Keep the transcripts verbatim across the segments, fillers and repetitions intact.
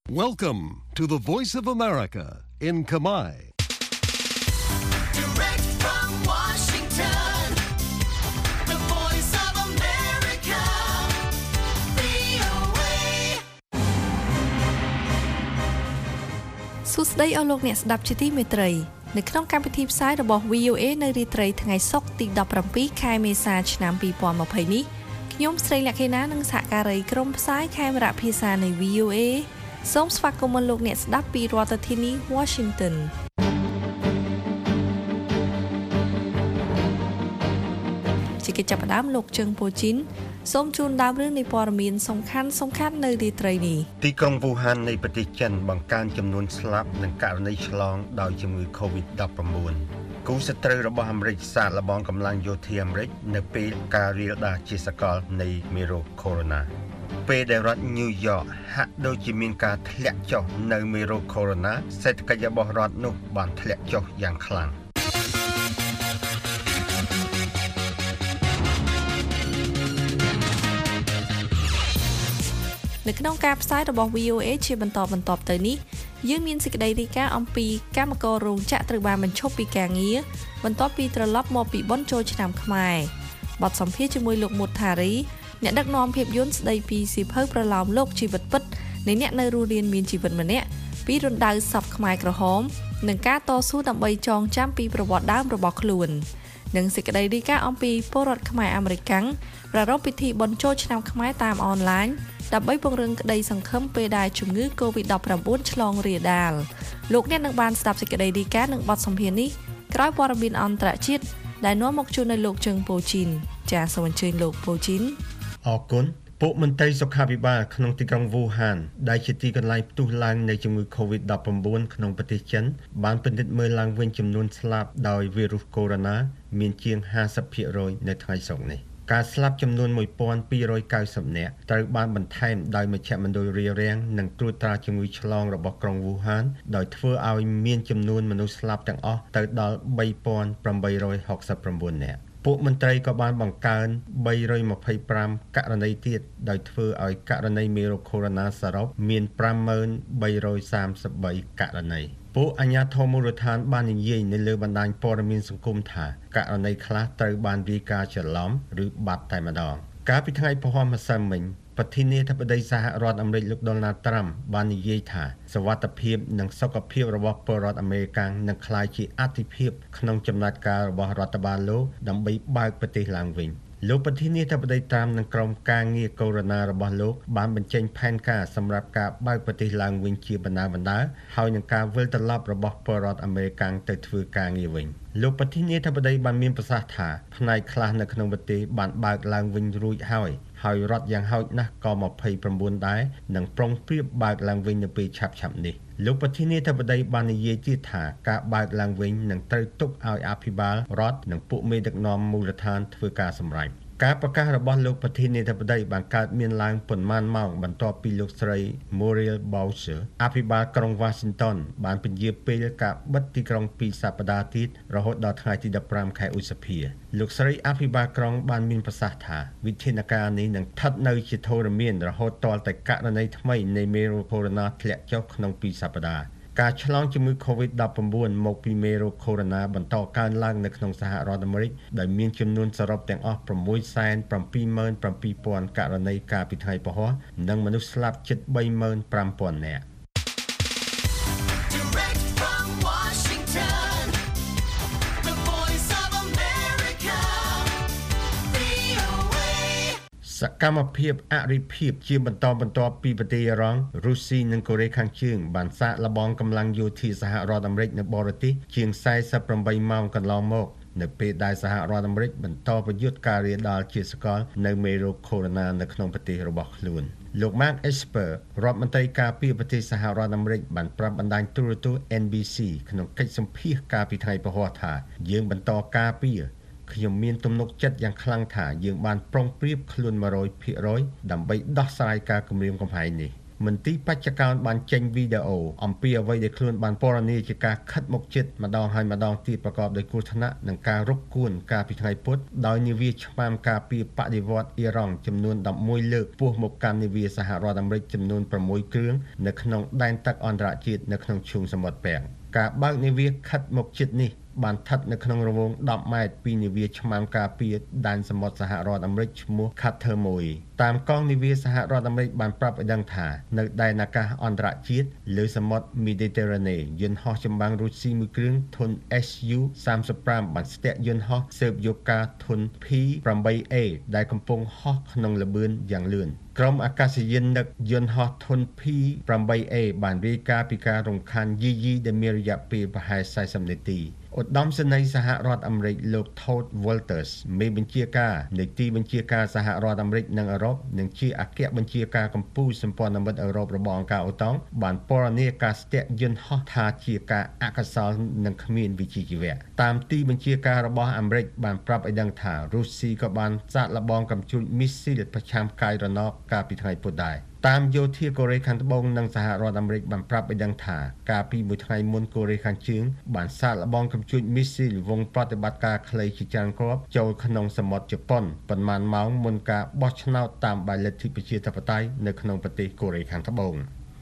Welcome to the Voice of America in Khmer. Direct from Washington, the Voice of America, វី អូ เอសួស្តីអស់លោកអ្នកស្ដាប់ជាទីមេត្រីនៅក្នុងកម្មវិធីផ្សាយរបស់ វី អូ เอ នៅរាត្រីថ្ងៃសុក្រទីដប់ប្រាំពីរខែមេសាឆ្នាំ ពីរពាន់ម្ភៃ នេះខ្ញុំស្រីលក្ខិណានិងសហការីក្រុមផ្សាយខេមរៈភាសានៃ វី អូ เอ សូមស្វាគមន៍លោកអ្នកស្ដាប់ពីរដ្ឋធានី Washington ជាកិច្ចចាប់ផ្ដើមលោកជើងពូជីនសូមជូនដើមរឿងនៃព័ត៌មានសំខាន់សំខាន់នៅរាត្រីនេះទីក្រុងវូហាននៃប្រទេសចិនបង្កើនចំនួនស្លាប់និងករណីឆ្លងដោយជំងឺ កូវីដ ដប់ប្រាំបួន គូសត្រូវរបស់អាមេរិកសាកល្បងកម្លាំងយោធាអាមេរិកនៅពេលការរាលដាលជាសកលនៃមេរោគកូវីដ ពេលដែលរដ្ឋញូវយ៉កហាក់ដូចជាមានការធ្លាក់ចុះនៅមេរោគកូវីដ សេដ្ឋកិច្ចរបស់រដ្ឋនោះបានធ្លាក់ចុះយ៉ាងខ្លាំងនៅក្នុងការផ្សាយរបស់ វី អូ เอ ជាបន្តបន្ទាប់ទៅនេះយើងមានសេចក្តីរាយការណ៍អំពីកម្មកររោងចក្រត្រូវបានបញ្ឈប់ពីការងារបន្ទាប់ពីត្រឡប់មកពីបុណ្យចូលឆ្នាំខ្មែរបទសម្ភាសន៍ជាមួយលោកមុតថារីអ្នកដឹកនាំភាពយន្តស្ដីពីសៀវភៅប្រឡោមលោកជីវិតពិតនៃអ្នកនៅរស់រានមានជីវិតម្នាក់ពីរណ្ដៅសពខ្មែរក្រហមនិងការតស៊ូដើម្បីចងចាំពីប្រវត្តិដើមរបស់ខ្លួននិងសេចក្តីរាយការណ៍អំពីពលរដ្ឋខ្មែរអាមេរិកាំងប្រារព្ធពិធីបុណ្យចូលឆ្នាំខ្មែរតាមអនឡាញដើម្បីពង្រឹងក្តីសង្ឃឹមពេលដែលជំងឺ កូវីដ ដប់ប្រាំបួន ឆ្លងរាលដាលលោកអ្នកនឹងបានស្ដាប់សេចក្តីរាយការណ៍និងបទសម្ភាសន៍នេះក្រោយព័ត៌មានអន្តរជាតិដែលនាំមកជូននៅលោកជើងពូជីនចាសសូមអញ្ជើញលោកពូជីនអរគុណពួកមន្ត្រីសុខាភិបាលក្នុងទីក្រុងវូហានដែលជាទីកន្លែងផ្ទុះឡើងនៃជំងឺ កូវីដ ដប់ប្រាំបួន ក្នុងប្រទេសចិនបានពិនិត្យមើលឡើងវិញចំនួនស្លាប់ដោយវីរុសកូវីដ មានជាង ហាសិបភាគរយ នៅថ្ងៃសុក្រនេះការស្លាប់ចំនួន មួយពាន់ពីររយកៅសិប នាក់ត្រូវបានបន្ថែមដោយមជ្ឈមណ្ឌលរារាំងនិងត្រួតត្រាជំងឺឆ្លងរបស់ក្រុងវូហានដោយធ្វើឲ្យមានចំនួនមនុស្សស្លាប់ទាំងអស់ទៅដល់ បីពាន់ប្រាំបីរយហកសិបប្រាំបួន នាក់ពួកមន្ត្រីក៏បានបង្កើន បីរយម្ភៃប្រាំ ករណីទៀតដោយធ្វើឲ្យករណីមេរោគកូវីដ សរុបមាន ប្រាំម៉ឺនបីរយសាមសិបបី ករណីពួកអាជ្ញាធរមូលដ្ឋានបាននិយាយនៅលើបណ្ដាញព័ត៌មានសង្គមថាករណីខ្លះត្រូវបានរាយការណ៍ច្រឡំឬបាត់តែម្ដងកាលពីថ្ងៃពហុម្សិលមិញប្រធានាធិបតីសហរដ្ឋអាមេរិកលោក Donald Trump បាននិយាយថាសុវត្ថិភាពនិងសុខភាពរបស់ពលរដ្ឋអាមេរិកាំងនឹងក្លាយជាអាទិភាពក្នុងចំណាត់ការរបស់រដ្ឋបាលលោកដើម្បីបើកប្រទេសឡើងវិញលោកប្រធានាធិបតីត្រាំនិងក្រុមការងារកូវីដ របស់លោកបានបញ្ចេញផែនការសម្រាប់ការបើកប្រទេសឡើងវិញជាបណ្ដាបណ្ដាហើយនឹងការវិលត្រឡប់របស់ពលរដ្ឋអាមេរិកាំងទៅធ្វើការងារវិញលោកប្រធានាធិបតីបានមានប្រសាសន៍ថាផ្នែកខ្លះនៅក្នុងប្រទេសបានបើកឡើងវិញរួចហើយហើយរដ្ឋយ៉ាងហោចណាស់ក៏ម្ភៃប្រាំបួនដែរនឹងប្រុងប្រៀបបើកឡើងវិញនៅពេលឆាប់ៗនេះលោកប្រធានាធិបតីបាននិយាយទៀតថាការបើកឡើងវិញនឹងត្រូវទុកឲ្យអភិបាលរដ្ឋនិងពួកមេដឹកនាំមូលដ្ឋានធ្វើការសម្រេចការប្រកាសរបស់លោកប្រធានាធិបតីបានកើតមានឡើងប៉ុន្មានម៉ោងបន្ទាប់ពីលោកស្រី Muriel Bowser អភិបាលក្រុង Washington បានពន្យាពេលការបិទទីក្រុងពីរសប្តាហ៍ទៀតរហូតដល់ថ្ងៃទីដប់ប្រាំ ខែឧសភាលោកស្រីអភិបាលក្រុងបានមានប្រសាសន៍ថាវិធានការនេះនឹងស្ថិតនៅជាធរមានរហូតទាល់តែករណីថ្មីនៃមេរោគកូវីដ ធ្លាក់ចុះក្នុងពីរសប្តាហ៍ការឆ្លងជំងឺ កូវីដ ដប់ប្រាំបួន មកពីមេរោគកូវីដ បន្តកើនឡើងនៅក្នុងសហរដ្ឋអាមេរិកដែលមានចំនួនសរុបទាំងអស់ ប្រាំមួយសែនប្រាំពីរម៉ឺនប្រាំពីរពាន់ ករណីកាលពីថ្ងៃពហុនិងមនុស្សស្លាប់ជិត បីម៉ឺនប្រាំពាន់ នាក់សកម្មភាពអរិភាពជាបន្តបន្ទាប់ពីប្រទេសអ៊ីរ៉ង់រុស្ស៊ីនិងកូរ៉េខាងជើងបានសាកល្បងកម្លាំងយោធាសហរដ្ឋអាមេរិកនៅបរទេសជាង សែសិបប្រាំបីម៉ោងកន្លងមកនៅពេលដែលសហរដ្ឋអាមេរិកបន្តប្រយុទ្ធការរាលដាលជាសកលនៅមេរោគកូវីដ នៅក្នុងប្រទេសរបស់ខ្លួនលោក Mark Esper រដ្ឋមន្ត្រីការពារប្រទេសសហរដ្ឋអាមេរិកបានប្រាប់បណ្ដាញទូរទស្សន៍ អេន ប៊ី ស៊ី ក្នុងកិច្ចសម្ភាសន៍កាលពីថ្ងៃពហុថាយើងបន្តការពារខ្ញុំមានទំនុកចិត្តយ៉ាងខ្លាំងថាយើងបានប្រុងប្រៀបខ្លួន មួយរយភាគរយ ដើម្បីដោះស្រាយការគំរាមកំហែងនេះមន្ទីរបច្ចកោណបានចេញវីដេអូអំពីអ្វីដែលខ្លួនបានពណ៌នាជាការខិតមកជិតម្ដងហើយម្ដងទៀតប្រកបដោយគ្រោះថ្នាក់និងការរកគួនកាលពីថ្ងៃពុធដោយនាវាឆ្មាំការពារបដិវត្តន៍អ៊ីរ៉ង់ចំនួន11លើកពោះមកកាន់នាវាសហរដ្ឋអាមេរិកចំនួន6គ្រឿងនៅក្នុងដែនទឹកអន្តរជាតិនៅក្នុងឈូងសមុទ្រពាំងការបើកនាវាខិតមកជិតនេះបានស្ថិតនៅក្នុងរង្វង់10ម៉ែត្រពីនាវាឆ្មាំការពារដែនសមុទ្រសហរដ្ឋអាមេរិកឈ្មោះ Carter មួយតាមកងនាវាសហរដ្ឋអាមេរិកបានប្រាប់ឲ្យដឹងថានៅដែនអាកាសអន្តរជាតិលើសមុទ្រ Mediterranean យន្តហោះចម្បាំងរុស្ស៊ីមួយគ្រឿងធុន S U សាមសិបប្រាំ បានស្ទាក់យន្តហោះស៊ើបយកការធុន P 8 A ដែលកំពុងហោះក្នុងល្បឿនយ៉ាងលឿនក្រុមអាកាសយាននឹកយន្តហោះធុន P 8 A បានរាយការណ៍ពីការរំខានយីយីដែលមានរយៈពេលប្រហែល40នាទីឧត្តមសេនីយ៍សហរដ្ឋអាមេរិកលោក Todd Walters មេបញ្ជាការនៃទីបញ្ជាការសហរដ្ឋអាមេរិកនិងអឺរ៉ុបនិងជាអគ្គបញ្ជាការកម្ពុជាសម្ព័ន្ធមិត្តអឺរ៉ុបរបស់អង្គការអូតង់បានពណ៌នាការស្ទាក់យន្តហោះថាជាការអកុសលនិងគ្មានវិជ្ជាជីវៈតាមទីបញ្ជាការរបស់អាមេរិកបានប្រាប់ឲ្យដឹងថារុស្ស៊ីក៏បានសាកល្បងកំជួញមីស៊ីលប្រឆាំងកាយរណបកាលពីថ្ងៃពុធដែរតាមយោធាកូរ៉េខាងត្បូងនិងសហរដ្ឋអាមេរិកបានប្រាប់ឲ្យដឹងថាកាលពីមួយថ្ងៃមុនកូរ៉េខាងជើងបានសាកល្បងកំជួញមីស៊ីលវងប្រតិបត្តិការខ្លីជាច្រើនគ្រាប់ចូលក្នុងសមុទ្រជប៉ុនប៉ុន្មានម៉ោងមុនការបោះឆ្នោតតាមបែបលទ្ធិប្រជាធិបតេយ្យនៅក្នុងប្រទេសកូរ៉េខាងត្បូង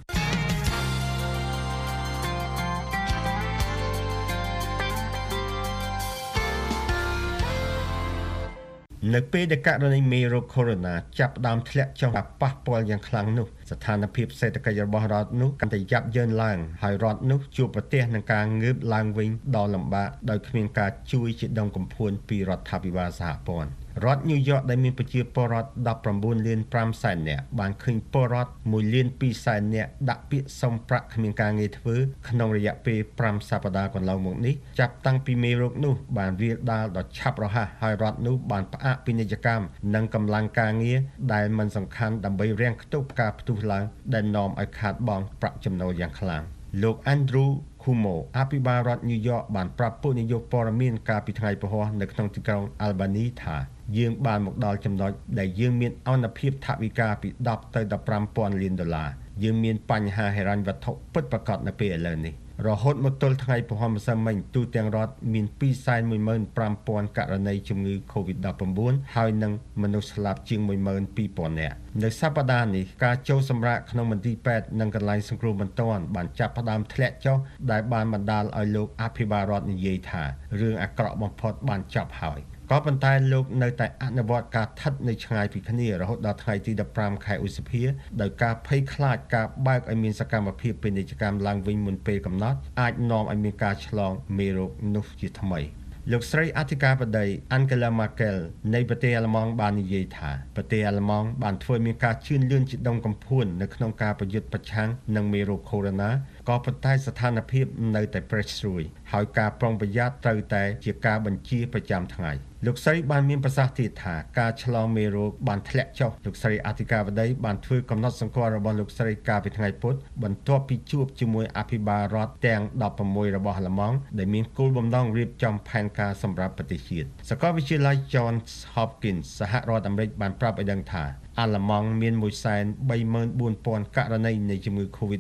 នៅពេលដែលករណីមេរោគ Corona ចាប់ផ្ដើមធ្លាក់ចុះប៉ះពាល់យ៉ាងខ្លាំងនោះស្ថានភាពសេដ្ឋកិច្ចរបស់រដ្ឋនោះកាន់តែយ៉ាប់យ៉ឺនឡើងហើយរដ្ឋនោះជួបប្រទះនឹងការងើបឡើងវិញដ៏លំបាកដោយគ្មានការជួយជាដុំកំភួនពីរដ្ឋាភិបាលសហព័ន្ធរដ្ឋញូវយ៉កដែលមានប្រជាពលរដ្ឋ19លាន5សែននាក់បានឃើញពលរដ្ឋ1លាន2សែននាក់ដាក់ពាក្យសុំប្រាក់គ្មានការងារធ្វើក្នុងរយៈពេល5សប្តាហ៍កន្លងមកនេះចាប់តាំងពីមេរោគនោះបានវាលដាលដ៏ឆាប់រហ័សហើយរដ្ឋនោះបានផ្អាកពាណិជ្ជកម្មនិងកម្លាំងការងារដែលមិនសំខាន់ដើម្បីរាំងខ្ទប់ការផ្ទុះឡើងដែលនាំឲ្យខាតបង់ប្រាក់ចំណូលយ៉ាងខ្លាំងលោក Andrew Cuomo អភិបាលរដ្ឋញូវយ៉កបានប្រាប់ពួកនាយកព័ត៌មានកាលពីថ្ងៃពហុនៅក្នុងទីក្រុង Albany ថាយើងបានមកដល់ចំណុចដែលយើងមានអនុភាពថវិកាពី10ទៅ15ពាន់លានដុល្លារយើងមានបញ្ហាហិរញ្ញវត្ថុពិតប្រាកដនៅពេលឥឡូវនេះរហូតមកទល់ថ្ងៃពហុម្សិលមិញទូទាំងរដ្ឋមាន2សែនមួយម៉ឺនប្រាំពាន់ករណីជំងឺ COVID 19 ហើយនឹងមនុស្សស្លាប់ជាងមួយម៉ឺនពីរពាន់នាក់នៅសប្តាហ៍នេះការចូលសម្រាកក្នុងមន្ទីរពេទ្យនិងកន្លែងសង្គ្រោះបន្ទាន់បានចាប់ផ្ដើមធ្លាក់ចុះដែលបានបណ្ដាលឲ្យលោកអភិបាលរដ្ឋនិយាយថារឿងអាក្រក់បំផុតបានចប់ហើយក៏ប៉ុន្តែលោកនៅតែអនុវត្តការថិតនៅឆ្ងាយពីគ្នារហូតដល់ថ្ងៃទី15ខែឧសភាដោយការភ័យខ្លាចការបើកឲ្យមានសកម្មភាពពាណិជ្ជកម្មឡើងវិញមុនពេលកំណត់អាចនាំឲ្យមានការឆ្លងមេរោគនោះជាថ្មីលោកស្រីអធិការបតី Angela Merkel នៃប្រទេសអាល្លឺម៉ង់បាននិយាយថាប្រទេសអាល្លឺម៉ង់បានធ្វើមានការជឿនលឿនជាដុំកំភួននៅក្នុងការប្រយុទ្ធប្រឆាំងនឹងមេរោគ Corona ក៏ប៉ុន្តែស្ថានភាពនៅតែប្រេះស្រួយហើយការប្រុងប្រយ័ត្នត្រូវតែជាការបញ្ជាប្រចាំថ្ងៃលោកស្រីបានមានប្រសាសន៍ទៀតថាការឆ្លងមេរោគបានធ្លាក់ចុះលោកស្រីអធិការបតីបានធ្វើកំណត់សម្គាល់របស់លោកស្រីកាលពីថ្ងៃពុធបន្ទាប់ពីជួបជាមួយអភិបាលរដ្ឋទាំង16របស់អាល្លឺម៉ង់ដែលមានគោលបំណងរៀបចំផែនការសម្រាប់ប្រទេសជាតិសាកលវិទ្យាល័យ Johns Hopkins សហរដ្ឋអាមេរិកបានប្រាប់ឲ្យដឹងថាអាល្លឺម៉ង់មានមួយសែនបីម៉ឺនបួនពាន់ករណីនៃជំងឺ COVID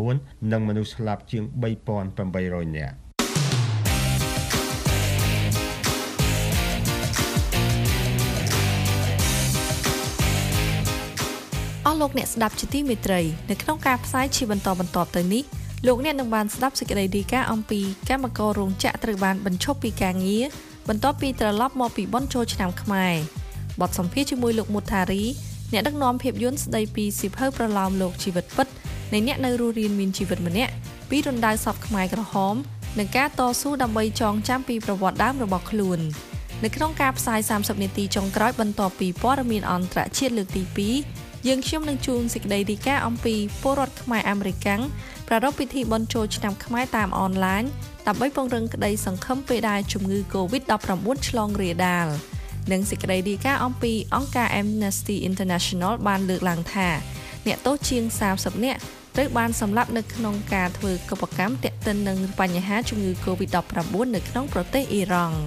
19 និងមនុស្សស្លាប់ជាងបីពាន់ប្រាំបីរយនាក់អស់លោកអ្នកស្ដាប់ជាទីមេត្រីនៅក្នុងការផ្សាយជាបន្តបន្ទាប់ទៅនេះលោកអ្នកនឹងបានស្ដាប់សេចក្តីរាយការណ៍អំពីកម្មកររោងចក្រត្រូវបានបញ្ឈប់ពីការងារបន្ទាប់ពីត្រឡប់មកពីបុណ្យចូលឆ្នាំខ្មែរបទសម្ភាសន៍ជាមួយលោកមុតថារីអ្នកដឹកនាំភាពយន្តស្ដីពីសៀវភៅប្រឡោមលោកជីវិតពិតនៃអ្នកនៅរស់រានមានជីវិតម្នាក់ពីរណ្ដៅសពខ្មែរក្រហមនិងការតស៊ូដើម្បីចងចាំពីប្រវត្តិដើមរបស់ខ្លួននៅក្នុងការផ្សាយសាមសិបនាទីចុងក្រោយបន្ទាប់ពីព័ត៌មានអន្តរជាតិលើកទីពីរយើងខ្ញុំនឹងជូនសេចក្តីរាយការណ៍អំពីពលរដ្ឋខ្មែរអាមេរិកាំងប្រារព្ធពិធីបុណ្យចូលឆ្នាំខ្មែរតាមអនឡាញដើម្បីពង្រឹងក្តីសង្ឃឹមពេលដែលជំងឺ COVID 19 ឆ្លងរាលដាលនិងសេចក្តីរាយការណ៍អំពីអង្គការ Amnesty International បានលើកឡើងថាអ្នកទោសជាងសាមសិបនាក់ត្រូវបានសម្លាប់នៅក្នុងការធ្វើកុប្បកម្មទាក់ទិននឹងបញ្ហាជំងឺ COVID 19 នៅក្នុងប្រទេសអ៊ីរ៉ង់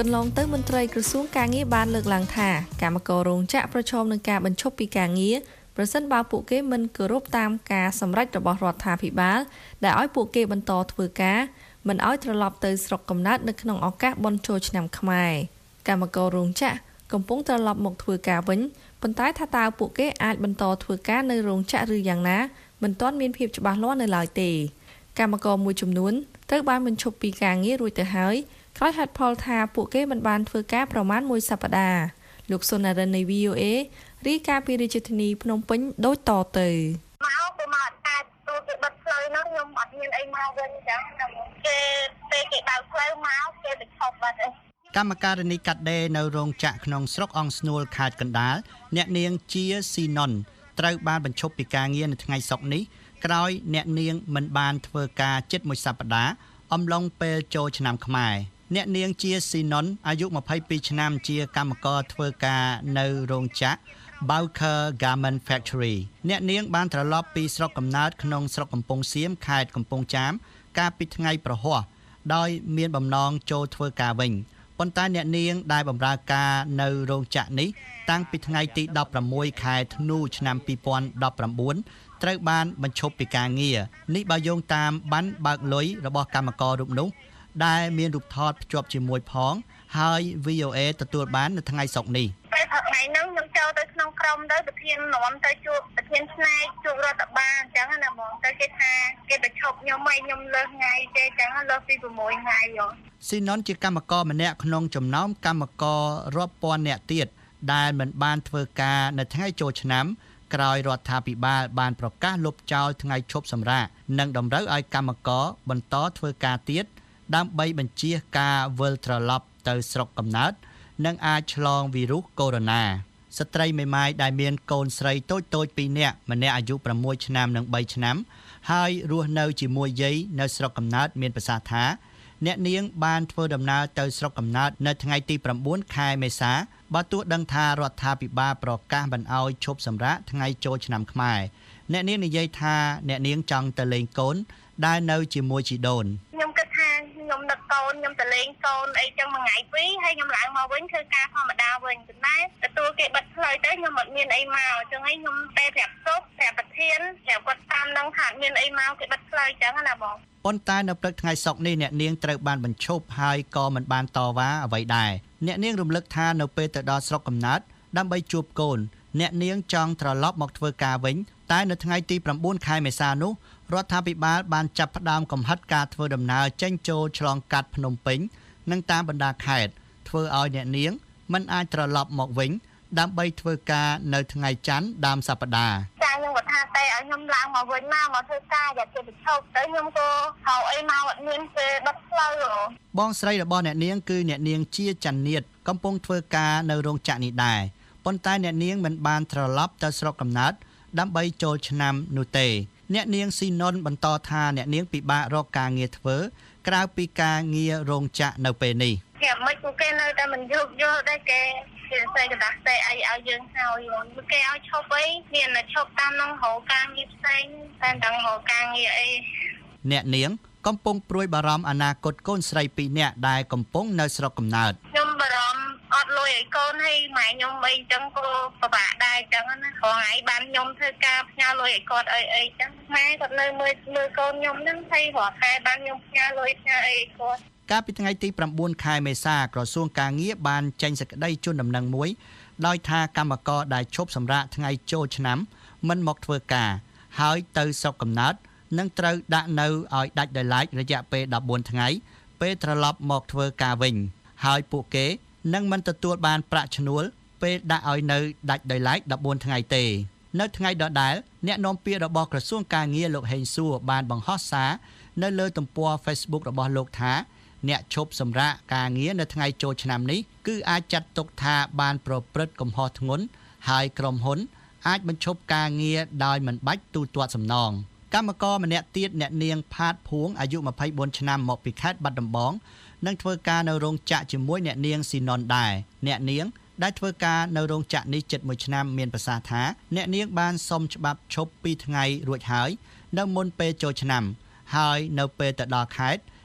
កន្លងទៅមន្ត្រីក្រសួងការងារបានលើកឡើងថាកម្មកររោងចក្រប្រឈមនឹងការបញ្ឈប់ពីការងារប្រសិនបើពួកគេមិនគោរពតាមការសម្រេចរបស់រដ្ឋាភិបាលដែលឲ្យពួកគេបន្តធ្វើការមិនឲ្យត្រឡប់ទៅស្រុកកំណើតនៅក្នុងឱកាសបុណ្យចូលឆ្នាំខ្មែរកម្មកររោងចក្រកំពុងត្រឡប់មកធ្វើការវិញប៉ុន្តែថាតើពួកគេអាចបន្តធ្វើការនៅរោងចក្រឬយ៉ាងណាមិនទាន់មានភាពច្បាស់លាស់នៅឡើយទេកម្មករមួយចំនួនត្រូវបានបញ្ឈប់ពីការងាររួចទៅហើយក្រោយហេតុផលថាពួកគេមិនបានធ្វើការប្រមាណមួយសប្តាហ៍លោកសុណារិននៃ វី អូ អេ រាយការណ៍ពីរាជធានីភ្នំពេញដូចតទៅមកទៅមកតែទូគេបិទផ្លូវនោះខ្ញុំអត់មានអីមកវិញចឹងគេពេលគេបើកផ្លូវមកគេទៅឈប់បាត់អីកម្មការិនីកាត់ដេរនៅរោងចក្រក្នុងស្រុកអង្គស្នួលខេត្តកណ្ដាលអ្នកនាងជាស៊ីណុនត្រូវបានបញ្ឈប់ពីការងារនៅថ្ងៃសុក្រនេះក្រោយអ្នកនាងមិនបានធ្វើការជិតមួយសប្តាហ៍អំឡុងពេលចូលឆ្នាំខ្មែរអ្នកនាងជាស៊ីណុនអាយុម្ភៃពីរឆ្នាំជាកម្មករធ្វើការនៅរោងចក្រ Bowker Garment Factory អ្នកនាងបានត្រឡប់ពីស្រុកកំណើតក្នុងស្រុកកំពង់សៀមខេត្តកំពង់ចាមកាលពីថ្ងៃប្រហ័សដោយមានបំណងចូលធ្វើការវិញប៉ុន្តែអ្នកនាងដែលបម្រើការនៅរោងចក្រនេះតាំងពីថ្ងៃទីដប់ប្រាំមួយខែធ្នូឆ្នាំពីរពាន់ដប់ប្រាំបួនត្រូវបានបញ្ឈប់ពីការងារនេះបើយោងតាមប័ណ្ណបើកលុយរបស់កម្មកររូបនោះដែលមានរូបថតភ្ជាប់ជាមួយផងហើយ វី អូ អេ ទទួលបាននៅថ្ងៃសុក្រនេះពេលថ្ងៃហ្នឹងខ្ញុំចូលទៅក្នុងក្រុមទៅប្រធាននាំទៅជួបប្រធានផ្នែកជួបរដ្ឋបាលអញ្ចឹងណាបងទៅគេថាគេបញ្ឈប់ខ្ញុំឲ្យខ្ញុំលើសថ្ងៃទេអញ្ចឹងលើសពី៦ថ្ងៃយោស៊ីណុនជាកម្មករម្នាក់ក្នុងចំណោមកម្មកររាប់ពាន់នាក់ទៀតដែលមិនបានធ្វើការនៅថ្ងៃចូលឆ្នាំក្រោយរដ្ឋាភិបាលបានប្រកាសលុបចោលថ្ងៃឈប់សម្រាកនិងតម្រូវឲ្យកម្មករបន្តធ្វើការទៀតដើម្បីបញ្ជៀសការវិលត្រឡប់ទៅស្រុកកំណើតនិងអាចឆ្លងវីរុសកូវីដ -ស្ត្រីមេម៉ាយដែលមានកូនស្រីតូចៗពីរនាក់ម្នាក់អាយុប្រាំមួយឆ្នាំនិងបីឆ្នាំហើយរស់នៅជាមួយយាយនៅស្រុកកំណើតមានប្រសាសន៍ថាអ្នកនាងបានធ្វើដំណើរទៅស្រុកកំណើតនៅថ្ងៃទីប្រាំបួនខែមេសាបើទោះដឹងថារដ្ឋាភិបាលប្រកាសមិនអោយឈប់សម្រាកថ្ងៃចូលឆ្នាំខ្មែរអ្នកនាងនិយាយថាអ្នកនាងចង់ទៅលេងកូនដែលនៅជាមួយជីដូនខ្ញុំគិតថាខ្ញុំនឹកកូនខ្ញុំទៅលេងកូនអីចឹងមួយថ្ងៃពីរហើយខ្ញុំឡើងមកវិញធ្វើការធម្មតាវិញប៉ុន្តែទទួលគេបិទផ្លូវទៅខ្ញុំអត់មានអីមកអញ្ចឹងហើយខ្ញុំទៅប្រាប់សុខប្រាប់ប្រធានប្រាប់គាត់តាមនឹងថាអត់មានអីមកគេបិទផ្លូវអញ្ចឹងណាបងប៉ុន្តែនៅព្រឹកថ្ងៃសុក្រនេះអ្នកនាងត្រូវបានបញ្ឈប់ហើយក៏មិនបានតវ៉ាអ្វីដែរអ្នកនាងរំលឹកថានៅពេលទៅដល់ស្រុកកំណើតដើម្បីជួបកូនអ្នកនាងចង់ត្រឡប់មកធ្វើការវិញតែនៅថ្ងៃទីប្រាំបួនខែមេសានោះរដ្ឋាភិបាលបានចាប់ផ្ដើមកំហិតការធ្វើដំណើរចេញចូលឆ្លងកាត់ភ្នំពេញនិងតាមបណ្ដាខេត្តធ្វើឲ្យអ្នកនាងមិនអាចត្រឡប់មកវិញដើម្បីធ្វើការនៅថ្ងៃច័ន្ទដើមសប្តាហ៍ចាខ្ញុំគាត់ថាតែឲ្យខ្ញុំឡើងមកវិញមកមកធ្វើការយកទៅបញ្ឈប់ទៅខ្ញុំក៏ហៅអីមកអត់មានគេបិទផ្លូវបងស្រីរបស់អ្នកនាងគឺអ្នកនាងជាចាន់នៀតកំពុងធ្វើការនៅរោងចក្រនេះដែរប៉ុន្តែអ្នកនាងមិនបានត្រឡប់ទៅស្រុកកំណើតដើម្បីចូលឆ្នាំនោះទេអ្នកនាងស៊ីណុនបន្តថាអ្នកនាងពិបាករកការងារធ្វើក្រៅពីការងាររោងចក្រនៅពេលនេះគេមិនពួកគេនៅតែមិនយកយកដែរគេគេស្អីកដាស់តែអីឲ្យយើងហើយគេឲ្យឈប់អីមានតែឈប់តាមនឹងរកការងារផ្សេងតែដល់រកការងារអីអ្នកនាងកំពុងព្រួយបារម្ភអនាគតកូនស្រីពីរនាក់ដែលកំពុងនៅស្រុកកំណើតខ្ញុំបារម្ភអត់លុយឲ្យកូនឲ្យម៉ែខ្ញុំអីចឹងក៏ពិបាកដែរចឹងណាព្រោះថ្ងៃបានខ្ញុំធ្វើការផ្ញើលុយឲ្យគាត់អីអីចឹងម៉ែគាត់នៅមើលមើលកូនខ្ញុំហ្នឹងហើយរាល់ខែបានខ្ញុំផ្ញើលុយផ្ញើអីគាត់កាលពីថ្ងៃទីប្រាំបួនខែមេសាក្រសួងការងារបានចេញសេចក្តីជូនដំណឹងមួយដោយថាកម្មករដែលឈប់សម្រាកថ្ងៃចូលឆ្នាំមិនមកធ្វើការហើយទៅស្រុកកំណើតនឹងត្រូវដាក់នៅឲ្យដាច់ដោយឡែករយៈពេលដប់បួនថ្ងៃពេលត្រឡប់មកធ្វើការវិញហើយពួកគេនឹងមិនទទួលបានប្រាក់ឈ្នួលពេលដាក់ឲ្យនៅដាច់ដោយឡែកដប់បួនថ្ងៃទេនៅថ្ងៃដដែលអ្នកនាំពាក្យរបស់ក្រសួងការងារលោកហេងសួរបានបង្ហោះសារនៅលើទំព័រ Facebook របស់លោកថាអ្នកឈប់សម្រាកការងារនៅថ្ងៃចូលឆ្នាំនេះគឺអាចចាត់ទុកថាបានប្រព្រឹត្តកំហុសធ្ងន់ហើយក្រុមហ៊ុនអាចបញ្ឈប់ការងារដោយមិនបាច់ទូទាត់សំណងកម្មករម្នាក់ទៀតអ្នកនាងផាតភួងអាយុម្ភៃបួនឆ្នាំមកពីខេត្តបាត់ដំបងនឹងធ្វើការនៅរោងចក្រជាមួយអ្នកនាងស៊ីណុនដែរអ្នកនាងដែលធ្វើការនៅរោងចក្រនេះជិតមួយឆ្នាំមានប្រសាសន៍ថាអ្នកនាងបានសុំច្បាប់ឈប់ពីរថ្ងៃរួចហើយនៅមុនពេលចូលឆ្នាំហើយនៅពេលទៅដល់ខេត្ត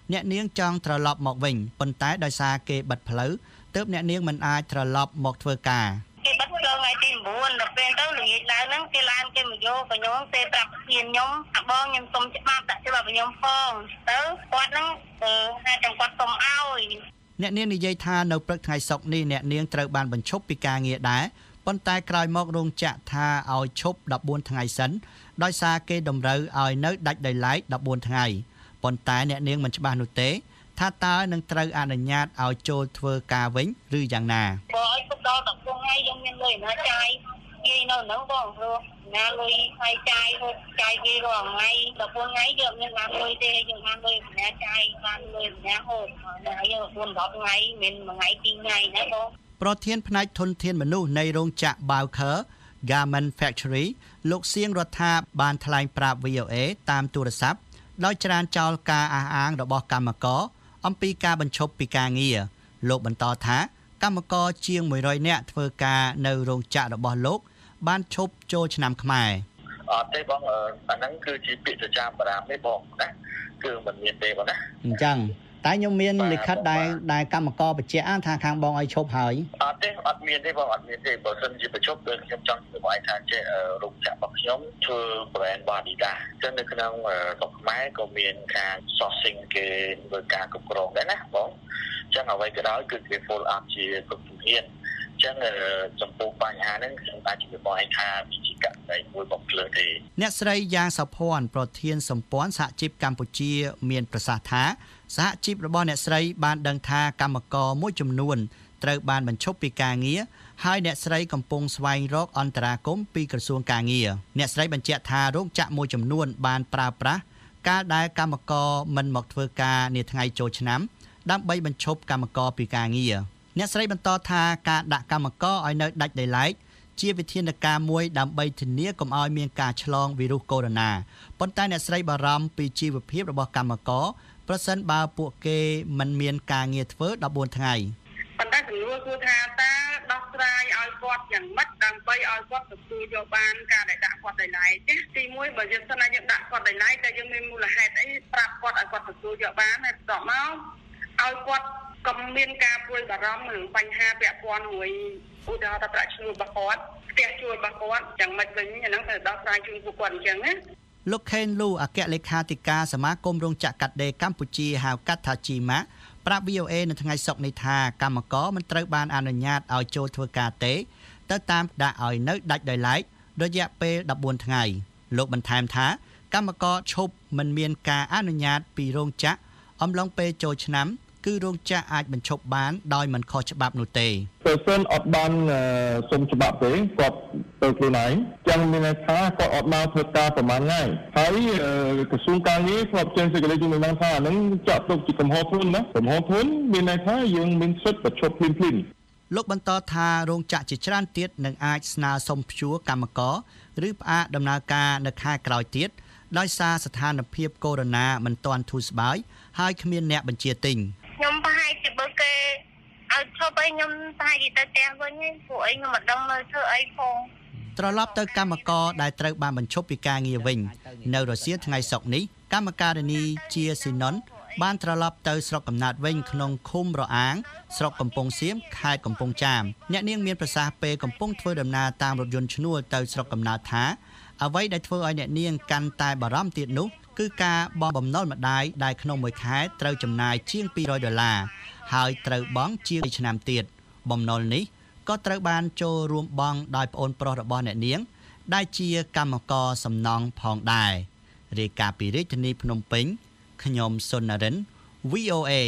អ្នកនាងចង់ត្រឡប់មកវិញប៉ុន្តែដោយសារគេបិទផ្លូវទើបអ្នកនាងមិនអាចត្រឡប់មកធ្វើការគេបិទផ្លូវថ្ងៃទីnineដល់ពេលទៅល្ងាចឡើងហ្នឹងគេឡើងគេមកយកខ្ញុំទេប្រាប់ធានខ្ញុំអាបងខ្ញុំសុំច្បាប់ដាក់ច្បាប់ខ្ញុំផងទៅគាត់ហ្នឹងហៅចាំគាត់សុំឲ្យអ្នកនាងនិយាយថានៅព្រឹកថ្ងៃសុក្រនេះអ្នកនាងត្រូវបានបញ្ឈប់ពីការងារដែរប៉ុន្តែក្រោយមករោងចក្រថាឲ្យឈប់fourteenថ្ងៃសិនដោយសារគេតម្រូវឲ្យនៅដាច់ដោយឡែកfourteenថ្ងៃប៉ុន្តែអ្នកនាងមិនច្បាស់នោះទេថាតើនឹងត្រូវអនុញ្ញាតឲ្យចូលធ្វើការវិញឬយ៉ាងណាបើឲ្យទុកដល់fourteenថ្ងៃយើងមានលុយណាចាយគេនៅហ្នឹងបងព្រោះណាលុយឲ្យចាយហូបចាយគេរាល់ថ្ងៃfourteenថ្ងៃយើងមានបានលុយទេយើងបានលុយណាចាយបានលុយណាហូបហើយយើងfourteenថ្ងៃមិនមួយថ្ងៃពីរថ្ងៃណាបងប្រធានផ្នែកធនធានមនុស្សនៃរោងចក្រ Bowker Garment Factory លោកសៀងរដ្ឋាបានថ្លែងប្រាប់ V O A តាមទូរស័ព្ទដោយច្រានចោលការអះអាងរបស់កម្មករអំពីការបញ្ឈប់ពីការងារលោកបន្តថាកម្មករជាងone hundredនាក់ធ្វើការនៅរោងចក្ររបស់លោកបានឈប់ចូលឆ្នាំខ្មែរអត់ទេបងអាហ្នឹងគឺជាពាក្យចចាមបារាមទេបងណាគឺមិនមានទេបងណាអញ្ចឹងតែខ្ញុំមានលិខិតដែលដែលកម្មករបញ្ជាក់ថាខាងបងឲ្យឈប់ហើយអត់ទេអត់មានទេបងអត់មានទេបើសិនជាបញ្ឈប់គឺខ្ញុំចង់និយាយថាចេះរោងចក្ររបស់ខ្ញុំធ្វើ brand Adidas ចឹងនៅក្នុងស្រុកខ្មែរក៏មានការ sourcing គេធ្វើការគ្រប់គ្រងដែរណាបងចឹងអ្វីក៏ដោយគឺគេ follow up ជាគ្រប់ជំហានចឹងចំពោះបញ្ហាហ្នឹងខ្ញុំអាចជម្រាបបងថាវិជាករណីមួយបំភ្លឺទេអ្នកស្រីយ៉ាងសុភ័ណ្ឌប្រធានសម្ព័ន្ធសហជីពកម្ពុជាមានប្រសាសន៍ថាសហជីពរបស់អ្នកស្រីបានដឹងថាកម្មករមួយចំនួនត្រូវបានបញ្ឈប់ពីការងារហើយអ្នកស្រីកំពុងស្វែងរកអន្តរាគមន៍ពីក្រសួងការងារអ្នកស្រីបញ្ជាក់ថារោងចក្រមួយចំនួនបានប្រើប្រាស់ការដែលកម្មករមិនមកធ្វើការនាថ្ងៃចូលឆ្នាំដើម្បីបញ្ឈប់កម្មករពីការងារអ្នកស្រីបន្តថាការដាក់កម្មករឲ្យនៅដាច់ដោយឡែកជាវិធានការមួយដើម្បីធានាកុំឲ្យមានការឆ្លងវីរុសកូវីដ -19 ប៉ុន្តែអ្នកស្រីបារម្ភពីជីវភាពរបស់កម្មករប្រសិនបើពួកគេមិនមានការងារធ្វើfourteenថ្ងៃប៉ុន្តែសំណួរគឺថាតើដោះស្រាយឲ្យគាត់យ៉ាងម៉េចដើម្បីឲ្យគាត់ទទួលយកបានការដែលដាក់គាត់ដោយឡែកទេទីមួយបើយើងសិនណាយើងដាក់គាត់ដោយឡែកតែយើងមានមូលហេតុអីប្រាប់គាត់ឲ្យគាត់ទទួលយកបានហើយបន្តមកឲ្យគាត់កុំមានការព្រួយបារម្ភរឿងបញ្ហាពាក់ព័ន្ធមួយឧទាហរណ៍ថាប្រាក់ឈ្នួលរបស់គាត់ផ្ទះជួលរបស់គាត់យ៉ាងម៉េចវិញអាហ្នឹងត្រូវដោះស្រាយជូនពួកគាត់អញ្ចឹងណាលោកខេនលូអគ្គលេខាធិការសមាគមរោងចក្រកាត់ដេរកម្ពុជាហៅកាត់ថាជីម៉ាប្រាប់ V O A នៅថ្ងៃសុក្រនេះថាកម្មករមិនត្រូវបានអនុញ្ញាតឲ្យចូលធ្វើការទេទៅតាមដាក់ឲ្យនៅដាច់ដោយឡែករយៈពេលfourteenថ្ងៃលោកបន្ថែមថាកម្មករឈប់មិនមានការអនុញ្ញាតពីរោងចក្រអំឡុងពេលចូលឆ្នាំគឺរោងចក្រអាចបញ្ឈប់បានដោយមិនខុសច្បាប់នោះទេបើសិនអត់បានសុំច្បាប់ទេគាត់ទៅខ្លួនឯងចឹងមានន័យថាគាត់អត់មកធ្វើការប្រហែលថ្ងៃហើយក្រសួងការងារស្របចេញសេចក្តីជំនុំថាអានឹងចាត់ទុកជាកំហុសធ្ងន់ណាកំហុសធ្ងន់មានន័យថាយើងមានសិទ្ធិបញ្ឈប់ភ្លាមភ្លាមលោកបន្តថារោងចក្រជាច្រើនទៀតនឹងអាចស្នើសុំព្យួរកម្មករឬផ្អាកដំណើរការនៅខែក្រោយទៀតដោយសារស្ថានភាពកូវីដ -19 មិនទាន់ធូរស្បើយហើយគ្មានអ្នកបញ្ជាទិញខ្ញុំប្រហែលជាបើគេឲ្យឈប់ឲ្យខ្ញុំប្រហែលជាទៅផ្ទះវិញព្រោះអីខ្ញុំមិនដឹងនៅធ្វើអីផងត្រឡប់ទៅកម្មករដែលត្រូវបានបញ្ឈប់ពីការងារវិញនៅរសៀលថ្ងៃសុក្រនេះកម្មការិនីជាស៊ីណុនបានត្រឡប់ទៅស្រុកកំណើតវិញក្នុងឃុំរអាងស្រុកកំពង់សៀមខេត្តកំពង់ចាមអ្នកនាងមានប្រសាសន៍ពេលកំពុងធ្វើដំណើរតាមរថយន្តឈ្នួលទៅស្រុកកំណើតថាអ្វីដែលធ្វើឲ្យអ្នកនាងកាន់តែបារម្ភទៀតនោះគឺការបង់បំណុលម្ដាយដែលក្នុងមួយខែត្រូវចំណាយជាងtwo hundredដុល្លារហើយត្រូវបង់ជាងឆ្នាំទៀតបំណុលនេះក៏ត្រូវបានចូលរួមបង់ដោយប្អូនប្រុសរបស់អ្នកនាងដែលជាកម្មករសំណង់ផងដែររាយការណ៍ពីរាជធានីភ្នំពេញខ្ញុំសុននរិន V O A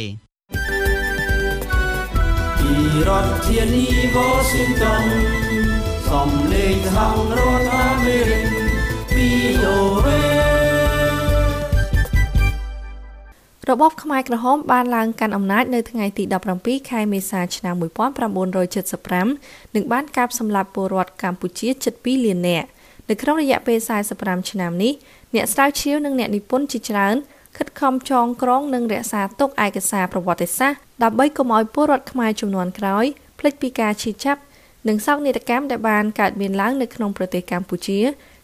ពីរដ្ឋធានី Washington សំឡេងខាងរដ្ឋអាមេរិក V O A របបខ្មែរក្រហមបានឡើងកាន់អំណាចនៅថ្ងៃទីseventeenខែមេសាឆ្នាំnineteen seventy-fiveនិងបានកាប់សម្លាប់ពលរដ្ឋកម្ពុជាជិតtwoលាននាក់នៅក្នុងរយៈពេលforty-fiveឆ្នាំនេះអ្នកស្រាវជ្រាវនិងអ្នកនិពន្ធជាច្រើនខិតខំចងក្រងនិងរក្សាទុកឯកសារប្រវត្តិសាស្ត្រដើម្បីកុំឲ្យពលរដ្ឋខ្មែរជំនាន់ក្រោយភ្លេចពីការឈឺចាប់និងសោកនាដកម្មដែលបានកើតមានឡើងនៅក្នុងប្រទេសកម្ពុជា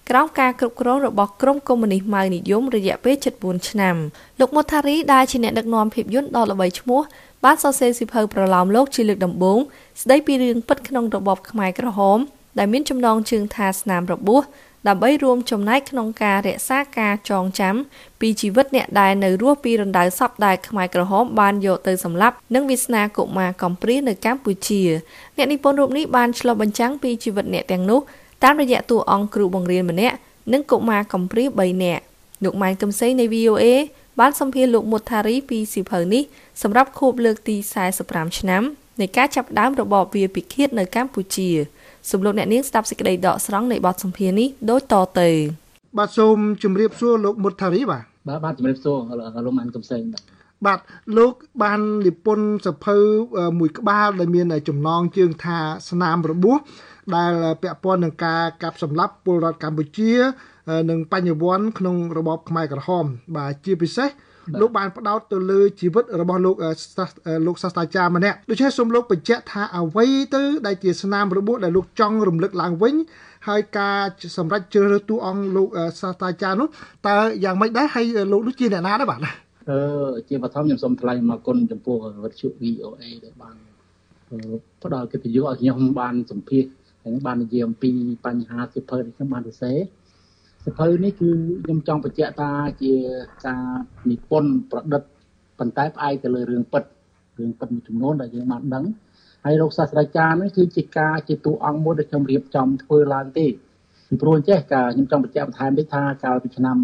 ក្រោមការគ្រប់គ្រងរបស់ក្រុមកុម្មុយនីសម៉ៅនិយមរយៈពេលជិតបួនឆ្នាំលោកមុតថារីដែលជាអ្នកដឹកនាំភាពយន្តដ៏ល្បីឈ្មោះបានសរសេរសៀវភៅប្រឡោមលោកជាលើកដំបូងស្ដីពីរឿងពិតក្នុងរបបខ្មែរក្រហមដែលមានចំណងជើងថាស្នាមរបួសដើម្បីរួមចំណែកក្នុងការរក្សាការចងចាំពីជីវិតអ្នកដែលនៅរស់ពីរណ្ដៅសពដែលខ្មែរក្រហមបានយកទៅសម្លាប់និងវាសនាកុមារកំព្រានៅកម្ពុជាអ្នកនិពន្ធរូបនេះបានឆ្លុះបញ្ចាំងពីជីវិតអ្នកទាំងនោះតាមរយៈតួអង្គគ្រូបង្រៀនម្នាក់និងកុមារកំព្រាបីនាក់លោកម៉ែនកំសីនៃ វី អូ អេ បានសម្ភាសន៍លោកមុតថារីពីសៀវភៅនេះសម្រាប់ខួបលើកទីសែសិបប្រាំឆ្នាំនៃការចាប់ផ្ដើមរបបវាលពិឃាតនៅកម្ពុជាសូមលោកអ្នកនាងស្ដាប់សេចក្តីដកស្រង់នៃបទសម្ភាសន៍នេះដូចតទៅបាទសូមជម្រាបសួរលោកមុតថារីបាទបាទបាទជម្រាបសួរលោកម៉ែនកំសីបាទបាទលោកបាននិពន្ធសៀវភៅមួយក្បាលដែលមានចំណងជើងថាស្នាមរបួសដែលពាក់ព័ន្ធនឹងការកាប់សម្លាប់ពលរដ្ឋកម្ពុជានិងបញ្ញវន្តក្នុងរបបខ្មែរក្រហមបាទជាពិសេសលោកបានផ្ដោតទៅលើជីវិតរបស់លោកលោកសាស្ត្រាចារ្យម្នាក់ដូច្នេះសូមលោកបញ្ជាក់ថាអ្វីទៅដែលជាស្នាមរបួសដែលលោកចង់រំលឹកឡើងវិញហើយការសម្រេចជ្រើសរើសតួអង្គលោកសាស្ត្រាចារ្យនោះតើយ៉ាងម៉េចដែរហើយលោកនោះជាអ្នកណាដែរបាទអឺជាបឋមខ្ញុំសូមថ្លែងអំណរគុណចំពោះវិទ្យុ វី អូ អេ ដែលបានផ្ដល់កិត្តិយសឲ្យខ្ញុំបានសម្ភាសន៍ហើយបាននិយាយអំពីបញ្ហាសៀវភៅនេះខ្ញុំបានសរសេរសៀវភៅនេះគឺខ្ញុំចង់បញ្ជាក់ថាជាការនិពន្ធប្រឌិតប៉ុន្តែផ្អែកទៅលើរឿងពិតរឿងពិតមួយចំនួនដែលយើងបានដឹងហើយលោកសាស្ត្រាចារ្យនេះគឺជាការជាតួអង្គមួយដែលខ្ញុំរៀបចំធ្វើឡើងទេពីព្រោះអញ្ចេះការខ្ញុំចង់បញ្ជាក់បន្ថែមនេះថាកាលពីឆ្នាំ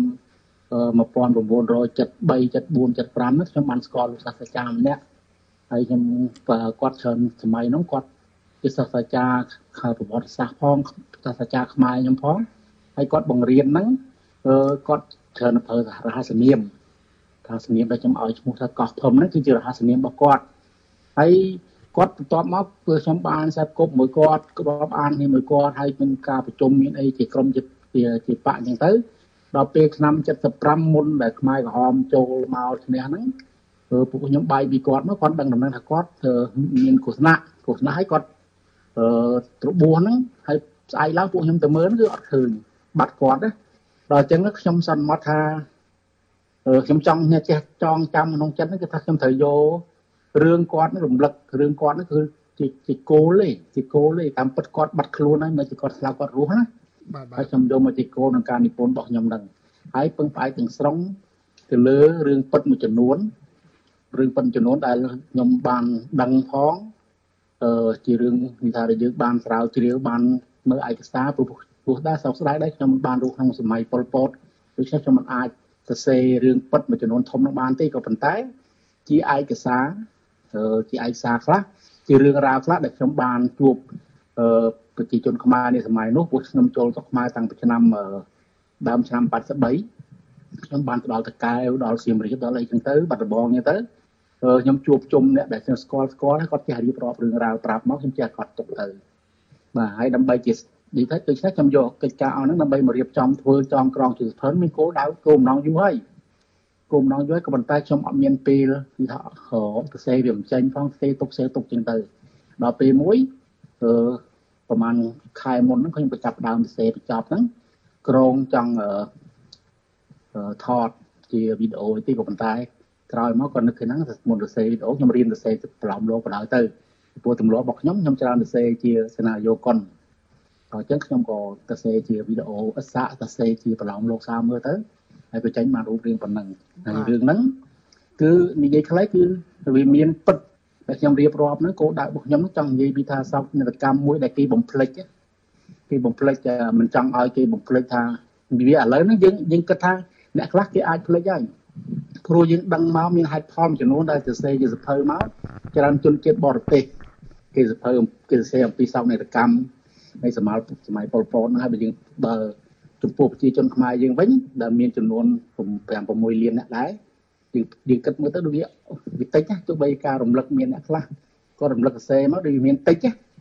một nghìn chín trăm七mươi ba 七mươi bốn 七mươi năm នេះខ្ញុំបានស្គាល់លោកសាស្ត្រាចារ្យម្នាក់ហើយខ្ញុំគាត់ច្រើនសម័យនោះគាត់ជាសាស្ត្រាចារ្យខាងប្រវត្តិសាស្ត្រផងសាស្ត្រាចារ្យខ្មែរខ្ញុំផងហើយគាត់បង្រៀនហ្នឹងគាត់ច្រើនប្រើរហស្សនាមរហស្សនាមដែលខ្ញុំឲ្យឈ្មោះថាកោះភឹមហ្នឹងគឺជារហស្សនាមរបស់គាត់ហើយគាត់បន្ទាប់មកគឺខ្ញុំបានសាប់គប់មួយគាត់ក្របអាននេះមួយគាត់ហើយមានការប្រជុំមានអីជាក្រុមជាជាបកអញ្ចឹងទៅដល់ពេលឆ្នាំ七十五មុនដែលខ្មែរក្រហមចូលមកឈ្នះហ្នឹងពួកខ្ញុំបាយពីគាត់មកគាត់ដឹងដំណឹងថាគាត់មានគ្រោះថ្នាក់គ្រោះថ្នាក់ហើយគាត់អឺត្របួសហ្នឹងហើយស្អែកឡើងពួកខ្ញុំទៅមើលគឺអត់ឃើញបាត់គាត់ណាដល់អញ្ចឹងខ្ញុំសន្មត់ថាខ្ញុំចង់អ្នកចេះចងចាំក្នុងចិត្តហ្នឹងគឺថាខ្ញុំត្រូវយករឿងគាត់រំលឹករឿងគាត់ហ្នឹងគឺជាជាគោលទេជាគោលទេតាមពិតគាត់បាត់ខ្លួនហើយមិនជាគាត់ស្លាប់គាត់រស់ណាហើយខ្ញុំយកមកជាគោលក្នុងការនិពន្ធរបស់ខ្ញុំហ្នឹងហើយពឹងផ្អែកទាំងស្រុងទៅលើរឿងពិតមួយចំនួនរឿងពិតចំនួនដែលខ្ញុំបានដឹងផងអឺជារឿងនិយាយថាយើងបានស្រាវជ្រាវបានមើលឯកសារព្រោះព្រោះដែរសោកស្ដាយដែរខ្ញុំបានរស់ក្នុងសម័យប៉ុលពតដូច្នេះខ្ញុំមិនអាចសរសេររឿងពិតមួយចំនួនធំនោះបានទេក៏ប៉ុន្តែជាឯកសារអឺជាឯកសារខ្លះជារឿងរ៉ាវខ្លះដែលខ្ញុំបានជួបអឺប្រជាជនខ្មែរในសម័យនោះពួកខ្ញុំចូលទៅខ្មែរតាំងពីឆ្នាំដើមឆ្នាំ八十baខ្ញុំបានទៅដល់តកែវដល់សៀមរាបដល់អីចឹងទៅបាត់ដំបងចឹងទៅខ្ញុំជួបជុំអ្នកដែលខ្ញុំស្គាល់ស្គាល់គាត់ចេះរៀបរាប់រឿងរ៉ាវប្រាប់មកខ្ញុំចេះគាត់ទុកទៅបាទហើយដើម្បីជានិយាយទៅដូច្នេះខ្ញុំយកកិច្ចការអស់ហ្នឹងដើម្បីមករៀបចំធ្វើចងក្រងជាសភៅមានគោលដៅគោលបំណងយូរហើយគោលបំណងយូរហើយក៏ប៉ុន្តែខ្ញុំអត់មានពេលគឺថាសរសេរវាមិនចេញផងផ្សេងទុកផ្សេងទុកចឹងទៅដល់ពេលមួយអឺប្រហែលខែមុនហ្នឹងខ្ញុំបញ្ចប់ដើមសរសេរបញ្ចប់ហ្នឹងក្រងចង់ថតជាវីដេអូទីក៏ប៉ុន្តែក្រោយមកក៏នឹកឃើញហ្នឹងមុនសរសេរវីដេអូខ្ញុំរៀនសរសេរប្រឡំលោកបណ្ដោយទៅព្រោះទម្លាប់របស់ខ្ញុំខ្ញុំច្រើនសរសេរជាសេណារីយ៉ូកុនអញ្ចឹងខ្ញុំក៏សរសេរជាវីដេអូអិសាសរសេរជាប្រឡំលោកសាមើលទៅហើយបញ្ចេញបានរូបរាងប៉ុណ្ណឹងហើយរឿងហ្នឹងគឺនិយាយខ្លីគឺវាមានពិតតែខ្ញុំរៀបរាប់ហ្នឹងគោលដៅរបស់ខ្ញុំចង់និយាយពីថាសោកនាដកម្មមួយដែលគេបំភ្លេចគេបំភ្លេចមិនចង់ឲ្យគេបំភ្លេចថាវាឥឡូវហ្នឹងយើងយើងគិតថាអ្នកខ្លះគេអាចភ្លេចហើយព្រោះយើងដឹងមកមានហេតុផលចំនួនដែលសរសេរជាសភៅមកច្រើនជនជាតិបរទេសគេសភៅគេសរសេរអំពីសោកនាដកម្មនៃសម័យសម័យប៉ុលពតហ្នឹងហើយបើយើងបើចំពោះប្រជាជនខ្មែរយើងវិញដែលមានចំនួនប្រាំ6លានអ្នកដែរយើងយើងគិតមើលទៅដូចវាវាតិចណាទោះបីការរំលឹកមានអ្នកខ្លះក៏រំលឹកសរសេរមកដូចវាមានតិចណា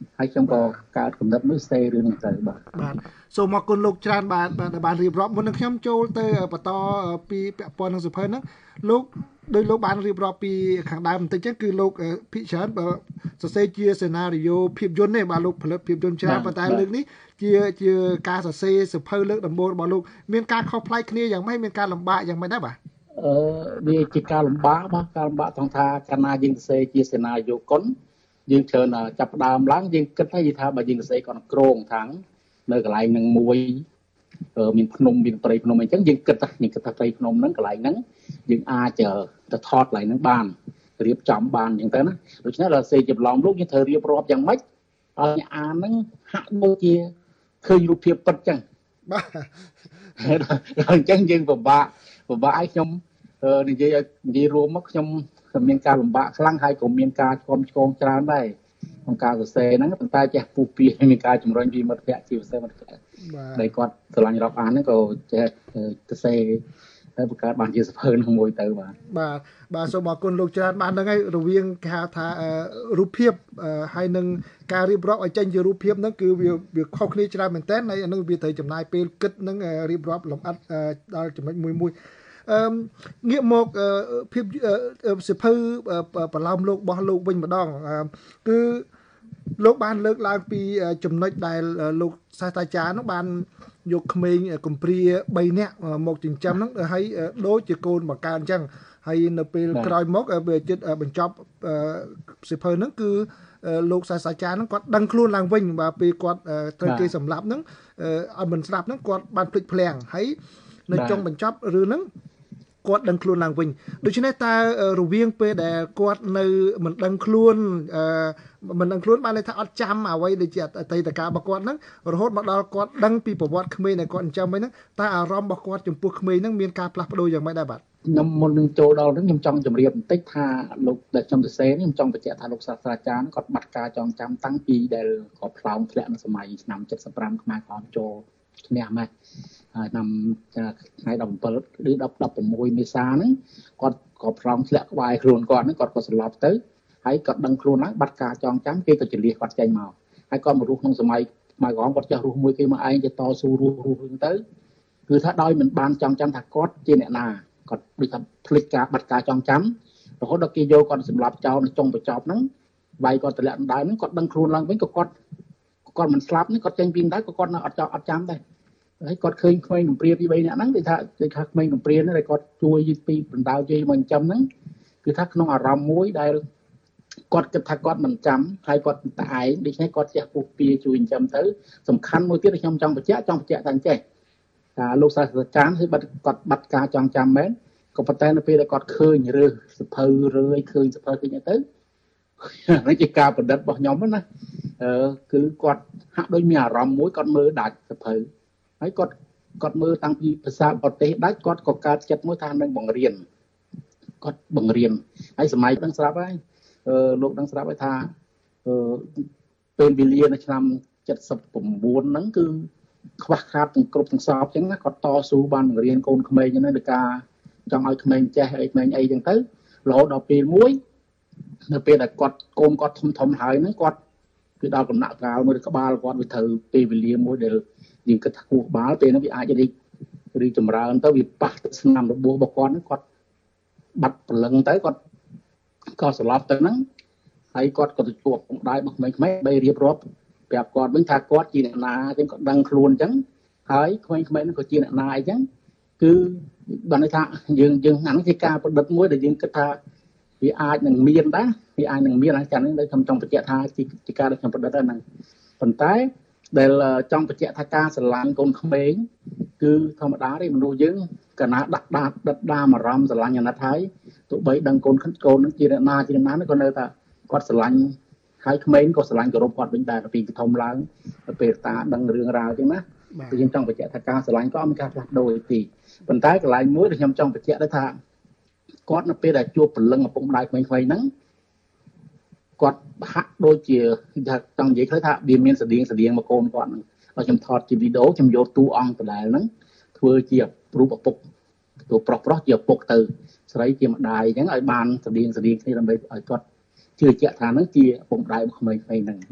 ហើយខ្ញុំក៏កើតកំណត់នោះសេរឿងហ្នឹងទៅបាទបាទសូមអរគុណលោកច្រើនបាទបានរៀបរាប់មុននឹងខ្ញុំចូលទៅបន្តពីពាក់ព័ន្ធនឹងសភៅហ្នឹងលោកដោយលោកបានរៀបរាប់ពីខាងដើមបន្តិចចឹងគឺលោកភិកច្រើនបើសរសេរជាសេណារីយ៉ូភាពយន្តទេបាទលោកផលិតភាពយន្តច្រើនប៉ុន្តែលើកនេះជាជាការសរសេរសភៅលើកដំបូងរបស់លោកមានការខុសប្លែកគ្នាយ៉ាងម៉េចមានការលំបាកយ៉ាងម៉េចដែរបាទអឺវាជាការលំបាកបាទការលំបាកត្រង់ថាកាលណាយើងសរសេរជាសេណារីយ៉ូកុនយើងច្រើនចាប់ផ្ដើមឡើងយើងគិតថាយើងថាបើយើងសរសេរគាត់ក្រងខាងនៅកន្លែងនឹងមួយមានភ្នំមានព្រៃភ្នំអីចឹងយើងគិតថាយើងគិតថាព្រៃភ្នំហ្នឹងកន្លែងហ្នឹងយើងអាចទៅថតកន្លែងហ្នឹងបានរៀបចំបានអញ្ចឹងទៅណាដូច្នេះដល់សេជាប្រឡំលោកយើងត្រូវរៀបរាប់យ៉ាងម៉េចឲ្យអានហ្នឹងហាក់ដូចជាឃើញរូបភាពពិតចឹងបាទអញ្ចឹងយើងពិបាកពិបាកឲ្យខ្ញុំនិយាយឲ្យនិយាយរួមមកខ្ញុំមានការលំបាកខ្លាំងហើយក៏មានការឆ្គំឆ្គងច្រើនដែរក្នុងការសរសេរហ្នឹងប៉ុន្តែចេះពុះពីមានការជំរុញពីមិត្តភ័ក្តិជាពិសេសមិត្តភក្តិដែលគាត់ស្រឡាញ់រាប់អានហ្នឹងក៏ចេះសរសេរហើយបង្កើតបានជាសភៅនឹងមួយទៅបាទបាទបាទសូមអរគុណលោកច្រើនបានហ្នឹងហើយរវាងគេហៅថារូបភាពហើយនឹងការរៀបរាប់ឲ្យចេញជារូបភាពហ្នឹងគឺវាវាខុសគ្នាច្រើនមែនតើហើយហ្នឹងវាត្រូវចំណាយពេលគិតនឹងរៀបរាប់លម្អិតដល់ចំណុចមួយមួយអឺងាកមកភាពសភៅប្រឡោមលោករបស់លោកវិញម្ដងគឺលោកបានលើកឡើងពីចំណុចដែលលោកសាស្ត្រាចារ្យនោះបានយកក្មេងកំព្រាបីនាក់មកចិញ្ចឹមហ្នឹងហើយដូចជាកូនបង្កើនអញ្ចឹងហើយនៅពេលក្រោយមកវាជិតបញ្ចប់សភៅហ្នឹងគឺលោកសាស្ត្រាចារ្យហ្នឹងគាត់ដឹងខ្លួនឡើងវិញបាទពេលគាត់ត្រូវគេសម្លាប់ហ្នឹងឲ្យមិនស្លាប់ហ្នឹងគាត់បានភ្លេចភ្លាំងហើយនៅចុងបញ្ចប់រឿងហ្នឹងគាត់ដឹងខ្លួនឡើងវិញដូច្នេះតើរវាងពេលដែលគាត់នៅមិនដឹងខ្លួនអឺមិនដឹងខ្លួនបានន័យថាអត់ចាំអ្វីដែលជាអតីតកាលរបស់គាត់ហ្នឹងរហូតមកដល់គាត់ដឹងពីប្រវត្តិក្មេងដែលគាត់ចិញ្ចឹមវិញហ្នឹងតើអារម្មណ៍របស់គាត់ចំពោះក្មេងហ្នឹងមានការផ្លាស់ប្ដូរយ៉ាងម៉េចដែរបាទខ្ញុំមុននឹងចូលដល់ហ្នឹងខ្ញុំចង់ជម្រាបបន្តិចថាលោកដែលខ្ញុំសរសេរនេះខ្ញុំចង់បញ្ជាក់ថាលោកសាស្ត្រាចារ្យគាត់បាត់ការចងចាំតាំងពីដែលគាត់ផ្លោងធ្លាក់នៅសម័យឆ្នាំเจ็ดสิบห้าខ្មែរក្រហមចូលឈ្នះម៉េចហើយnămថ្ងៃដប់bảyឬដប់ដប់sáuមេសាហ្នឹងគាត់ក៏ផ្លង់ធ្លាក់ក្បែរខ្លួនគាត់ហ្នឹងគាត់ក៏ស្លាប់ទៅហើយគាត់ដឹងខ្លួនហើយបាត់ការចងចាំគេទៅចលះគាត់ចេញមកហើយគាត់មករស់ក្នុងសម័យខ្មែរក្រហមគាត់ចេះរស់មួយគេមកឯងទៅតស៊ូរស់រស់រឿងទៅគឺថាដោយមិនបានចងចាំថាគាត់ជាអ្នកណាគាត់ដូចថាភ្លេចការបាត់ការចងចាំរហូតដល់គេយកគាត់សម្លាប់ចោលនៅចុងបញ្ចប់ហ្នឹងវាយគាត់ទម្លាក់ដណ្ដើមហ្នឹងគាត់ដឹងខ្លួនឡើងវិញក៏គាត់គាត់មិនស្លាប់នេះគាត់ចេញពីដណ្ដើមក៏គាត់នៅអត់ចោលអត់ចាំដែរហើយគាត់ឃើញក្មេងកំព្រាពីរនាក់ហ្នឹងគេថាគេថាក្មេងកំព្រាហ្នឹងដែលគាត់ជួយពីបណ្ដាលជ័យមកចិញ្ចឹមហ្នឹងគឺថាក្នុងអារម្មណ៍មួយដែលគាត់គិតថាគាត់មិនចាំហើយគាត់តែឯងដូច្នេះគាត់ចេះពុះពៀជួយចិញ្ចឹមទៅសំខាន់មួយទៀតដែលខ្ញុំចង់បញ្ជាក់ចង់បញ្ជាក់ថាអញ្ចេះថាលោកសាស្ត្រាចារ្យគឺបាត់គាត់បាត់ការចងចាំមែនក៏ប៉ុន្តែនៅពេលដែលគាត់ឃើញរើសភៅរើយឃើញសភៅឃើញទៅនេះជាការប្រឌិតរបស់ខ្ញុំណាអឺគឺគាត់ហាក់ដូចមានអារម្មណ៍មួយគាត់មើលដាច់សភៅហើយគាត់គាត់មើលតាំងពីភាសាបរទេសដាច់គាត់ក៏កើតចិត្តមួយថានឹងបង្រៀនគាត់បង្រៀនហើយសម័យដឹងស្រាប់ហើយអឺលោកដឹងស្រាប់ហើយថាអឺពេលវេលានៅឆ្នាំเจ็ดสิบเก้าហ្នឹងគឺខ្វះខាតទាំងគ្រប់ទាំងសពអញ្ចឹងណាគាត់តស៊ូបានបង្រៀនកូនក្មេងហ្នឹងដោយការចង់ឲ្យក្មេងចេះអីក្មេងអីអញ្ចឹងទៅរហូតដល់ពេលមួយនៅពេលដែលគាត់កូនគាត់ធំធំហើយហ្នឹងគាត់គឺដល់កំណាក់កាលមួយក្បាលគាត់វាត្រូវពេលវេលាមួយដែលយើងគិតថាគូក្បាលពេលហ្នឹងវាអាចរីករីកចម្រើនទៅវាប៉ះទៅស្នាមរបួសរបស់គាត់ហ្នឹងគាត់បាត់ព្រលឹងទៅគាត់ក៏ស្លាប់ទៅហ្នឹងហើយគាត់ក៏ទៅជួបផងដែររបស់ក្មេងៗបីរៀបរាប់ប្រាប់គាត់វិញថាគាត់ជាអ្នកណាអញ្ចឹងគាត់ដឹងខ្លួនអញ្ចឹងហើយក្មេងៗហ្នឹងក៏ជាអ្នកណាអញ្ចឹងគឺបានន័យថាយើងយើងអានេះជាការប្រឌិតមួយដែលយើងគិតថាវាអាចនឹងមានដែរវាអាចនឹងមានអាចារ្យនេះខ្ញុំចង់បញ្ជាក់ថាជាការដែលខ្ញុំប្រឌិតហ្នឹងប៉ុន្តែដែលចង់បញ្ជាក់ថាការស្រឡាញ់កូនក្មេងគឺធម្មតាទេមនុស្សយើងកាលណាដាក់ដាដិតដាមអារម្មណ៍ស្រឡាញ់អាណិតហើយទោះបីដឹងកូនកូននឹងជាអ្នកណាជាអ្នកណាក៏នៅតែគាត់ស្រឡាញ់ហើយក្មេងក៏ស្រឡាញ់គោរពគាត់វិញដែរពីធំឡើងពេលតាដឹងរឿងរ៉ាវអញ្ចឹងណាគឺយើងចង់បញ្ជាក់ថាការស្រឡាញ់ក៏អត់មានការផ្លាស់ប្ដូរទេប៉ុន្តែកន្លែងមួយដែលខ្ញុំចង់បញ្ជាក់ដែរថាគាត់នៅពេលដែលជួបព្រលឹងឪពុកម្ដាយក្មេងៗហ្នឹងគាត់ហាក់ដូចជាថាចង់និយាយឃើញថាវាមានស្តៀងស្តៀងមកកូនគាត់ហ្នឹងដល់ខ្ញុំថតជាវីដេអូខ្ញុំយកតួអង្គដដែលហ្នឹងធ្វើជារូបឪពុកតួប្រុសប្រុសជាឪពុកទៅស្រីជាម្ដាយអញ្ចឹងឲ្យបានស្តៀងស្តៀងគ្នាដើម្បីឲ្យគាត់ជឿជាក់ថាហ្នឹងជាឪពុកម្ដាយរបស់ក្មេងៗហ្នឹងបាទ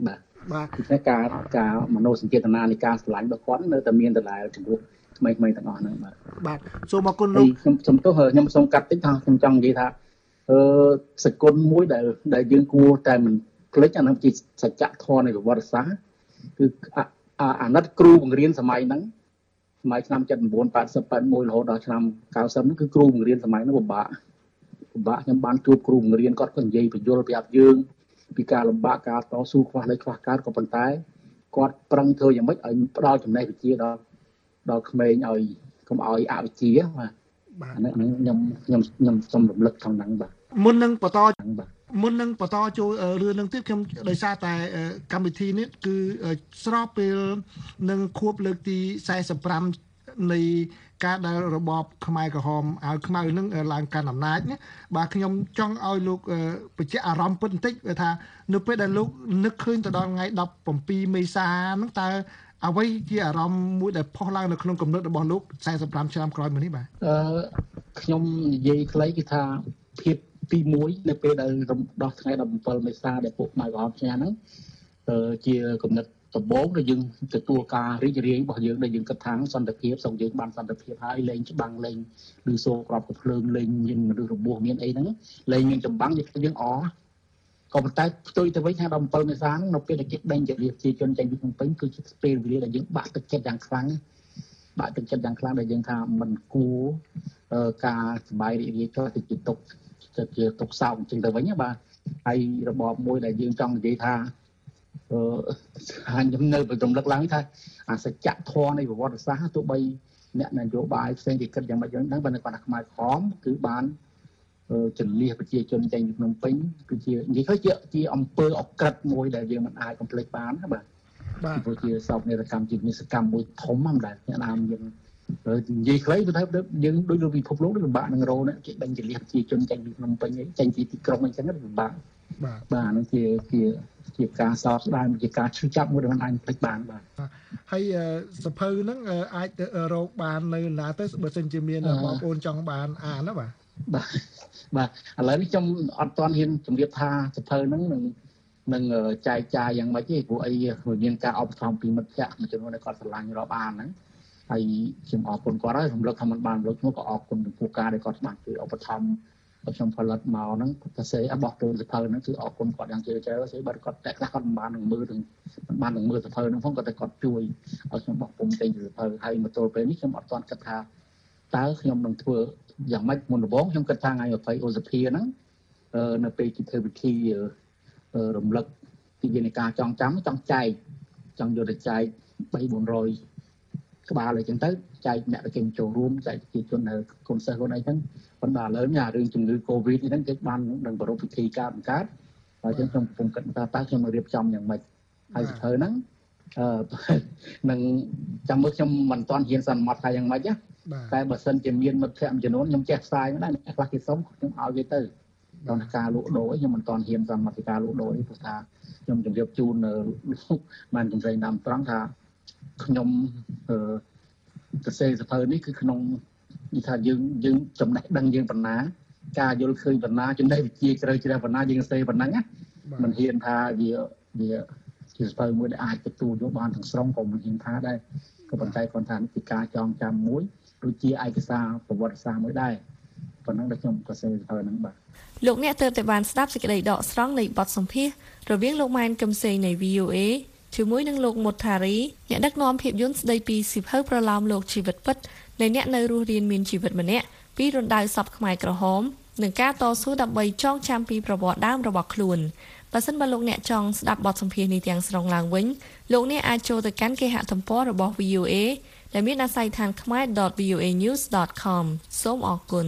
បាទតែការការមនោសញ្ចេតនានៃការស្រឡាញ់របស់គាត់នៅតែមានដដែលចំពោះក្មេងៗទាំងអស់ហ្នឹងបាទបាទសូមអរគុណលោកខ្ញុំសំទោសខ្ញុំសូមកាត់តិចថាខ្ញុំចង់និយាយថាអឺសកលមួយដែលដែលយើងគួរតែមិនភ្លេចអានោះជាសច្ចធម៌នៃប្រវត្តិសាស្ត្រគឺអាណិតគ្រូបង្រៀនសម័យហ្នឹងសម័យឆ្នាំเจ็ดสิบเก้า แปดสิบ แปดสิบเอ็ดរហូតដល់ឆ្នាំเก้าสิบហ្នឹងគឺគ្រូបង្រៀនសម័យហ្នឹងពិបាកពិបាកខ្ញុំបានជួបគ្រូបង្រៀនគាត់ក៏និយាយបញ្យល់ប្រាប់យើងពីការលំបាកការតស៊ូខ្វះលេខខ្វះកើតក៏ប៉ុន្តែគាត់ប្រឹងធ្វើយ៉ាងម៉េចឲ្យផ្ដល់ចំណេះវិជ្ជាដល់ដល់ក្មេងឲ្យកុំឲ្យអវិជ្ជាបាទបាទហ្នឹងខ្ញុំខ្ញុំខ្ញុំសូមរំលឹកខាងហ្នឹងបាទមុននឹងបន្តមុននឹងបន្តចូលរឿងនឹងទៀតខ្ញុំដោយសារតែកម្មវិធីនេះគឺស្របពេលនឹងខួបលើកទីสี่สิบห้าនៃការដែលរបបខ្មែរក្រហមឲ្យខ្មៅនឹងឡើងកាន់អំណាចណាបាទខ្ញុំចង់ឲ្យលោកបញ្ជាក់អារម្មណ៍ពិតបន្តិចថានៅពេលដែលលោកនឹកឃើញទៅដល់ថ្ងៃដប់ប្រាំពីរមេសាហ្នឹងតើអ្វីជាអារម្មណ៍មួយដែលផុសឡើងនៅក្នុងគំនិតរបស់លោកสี่สิบห้าឆ្នាំក្រោយមកនេះបាទអឺខ្ញុំនិយាយខ្លីគឺថាភាពទីមួយនៅពេលដែលដោះថ្ងៃដប់ប្រាំពីរមេសាដែលពួកខ្មែរក្រហមឈ្នះហ្នឹងជាគំនិតដំបូងដែលយើងទទួលការរីករាយរបស់យើងដែលយើងគិតថាសន្តិភាពសូមយើងបានសន្តិភាពហើយលែងច្បាំងលែងឬសូរក្របកភ្លើងលែងមានមនុស្សរបួសមានអីហ្នឹងលែងមានចម្បាំងយើងអក៏ប៉ុន្តែផ្ទុយទៅវិញថាដល់bảyមេសាហ្នឹងនៅពេលដែលគេដេញជម្រាបជាជនចេញពីភ្នំពេញគឺជាពេលវេលាដែលយើងបាក់ទឹកចិត្តយ៉ាងខ្លាំងបាក់ទឹកចិត្តយ៉ាងខ្លាំងដែលយើងថាមិនគួរការសบายរីករាយចោលទៅជាទុកទៅជាទុកសោកអញ្ចឹងទៅវិញបាទហើយរបបមួយដែលយើងចង់និយាយថាអឺខ្ញុំនៅរំលឹកឡើងថាអាសច្ចធម៌នៃប្រវត្តិសាស្ត្រទោះបីអ្នកនយោបាយផ្សេងគេគិតយ៉ាងម៉េចយ៉ាងហ្នឹងបើនៅគាត់ថាខ្មែរក្រហមគឺបានចន្លះប្រជាជនចេញពីភ្នំពេញគឺជានិយាយទៅជាជាអំពើអក្រិតមួយដែលយើងមិនអាចកំភ្លេចបានណាបាទបាទព្រោះជាសោកនាដកម្មជានិសកម្មមួយធំហ្នឹងដែរអ្នកណាមយើងនិយាយខ្លីទៅថាយើងដូចលើពិភពលោកដូចពិបាកនឹងរោណាគេដេញចន្លះប្រជាជនចេញពីភ្នំពេញចេញពីទីក្រុងអញ្ចឹងពិបាកបាទបាទហ្នឹងជាជាជាការសោកស្ដាយជាការឈឺចាប់មួយដែលមិនអាចភ្លេចបានបាទហើយសភៅហ្នឹងអាចរកបាននៅណាទៅបើសិនជាមានបងប្អូនចង់បានអានណាបាទបាទបាទឥឡូវនេះខ្ញុំអត់ទាន់ហ៊ានជម្រាបថាសភៅហ្នឹងនឹងនឹងចែកចាយយ៉ាងម៉េចទេព្រោះអីមានការអបថំពីមិត្តភ័ក្តិមួយចំនួនដែលគាត់ស្រឡាញ់រាប់អានហ្នឹងហើយខ្ញុំអរគុណគាត់ហើយរំលឹកថាមិនបានរំលឹកខ្ញុំក៏អរគុណចំពោះការដែលគាត់បានជួយឧបត្ថម្ភខ្ញុំផលិតមកហ្នឹងប្រសេអបោះទៅសភៅហ្នឹងគឺអរគុណគាត់យ៉ាងជ្រាលជ្រៅស្អីបើគាត់តែខ្លះគាត់មិនបាននឹងមើលនឹងមិនបាននឹងមើលសភៅហ្នឹងផងគាត់តែគាត់ជួយឲ្យខ្ញុំបោះពុំចេញសភៅហើយមកទល់ពេលនេះខ្ញុំអត់ទាន់គិតថាតើខ្ញុំនឹងធ្វើយ៉ាងម៉េចមុនដំបូងខ្ញុំគិតថាថ្ងៃยี่สิบឧសភាហ្នឹងនៅពេលជាធ្វើពិធីរំលឹកទីយន្តការចងចាំចង់ចែកចង់យកទៅចែកបីbốn trămក្បាលអីចឹងទៅចែកអ្នកដែលគេចូលរួមចែកប្រជាជននៅគុណសិស្សខ្លួនអីចឹងប៉ុន្តែឥឡូវនេះអារឿងជំងឺ Covid នេះហ្នឹងគេបាននឹងប្រារព្ធពិធីការបង្កើតហើយចឹងខ្ញុំខ្ញុំគិតថាតើខ្ញុំនឹងរៀបចំយ៉ាងម៉េចហើយសភៅហ្នឹងអឺនឹងចាំមើលខ្ញុំមិនទាន់ហ៊ានសន្មត់ថាយ៉ាងម៉េចណាតែបើសិនជាមានមិត្តភ័ក្តិមួយចំនួនខ្ញុំចេះផ្សាយដែរខ្លះគេសុំខ្ញុំឲ្យគេទៅដល់ការលក់ដូរខ្ញុំមិនទាន់ហ៊ានសន្មត់ពីការលក់ដូរនេះព្រោះថាខ្ញុំជម្រាបជូនលោកបានកំសែងតាមត្រង់ថាខ្ញុំអឺសរសេរសភៅនេះគឺក្នុងនិយាយថាយើងយើងចំណេះដឹងយើងបណ្ណាការយល់ឃើញបណ្ណាចំណេះវិជ្ជាជ្រៅជ្រះបណ្ណាយើងសរសេរប៉ុណ្ណឹងណាមិនហ៊ានថាវាវាជាសភៅមួយដែលអាចទទួលយកបានទាំងស្រុងក៏មិនហ៊ានថាដែរក៏ប៉ុន្តែគាត់ថាពីការចងចាំមួយដូចជាឯកសារប្រវត្តិសាស្ត្រមួយដែរប៉ុណ្ណឹងដែលខ្ញុំសរសេរសភៅហ្នឹងបាទលោកអ្នកទើបតែបានស្ដាប់សេចក្តីដកស្រង់នៃបទសម្ភាសន៍រវាងលោកម៉ែនកំសែងនៃ V O A ជាមួយនឹងលោកមុតថារីអ្នកដឹកនាំភាពយន្តស្ដីពីសៀវភៅប្រឡោមលោកជីវិតពិតនៃអ្នកនៅរស់រានមានជីវិតម្នាក់ពីរណ្ដៅសពខ្មែរក្រហមនិងការតស៊ូដើម្បីចងចាំពីប្រវត្តិដើមរបស់ខ្លួនបើសិនបើលោកអ្នកចង់ស្ដាប់បទសម្ភាសន៍នេះទាំងស្រុងឡើងវិញលោកអ្នកអាចចូលទៅកាន់គេហទំព័ររបស់ V O A ដែលមានអាស័យដ្ឋានខ្មែរ ដត វី អូ เอ news ដត com សូមអរគុណ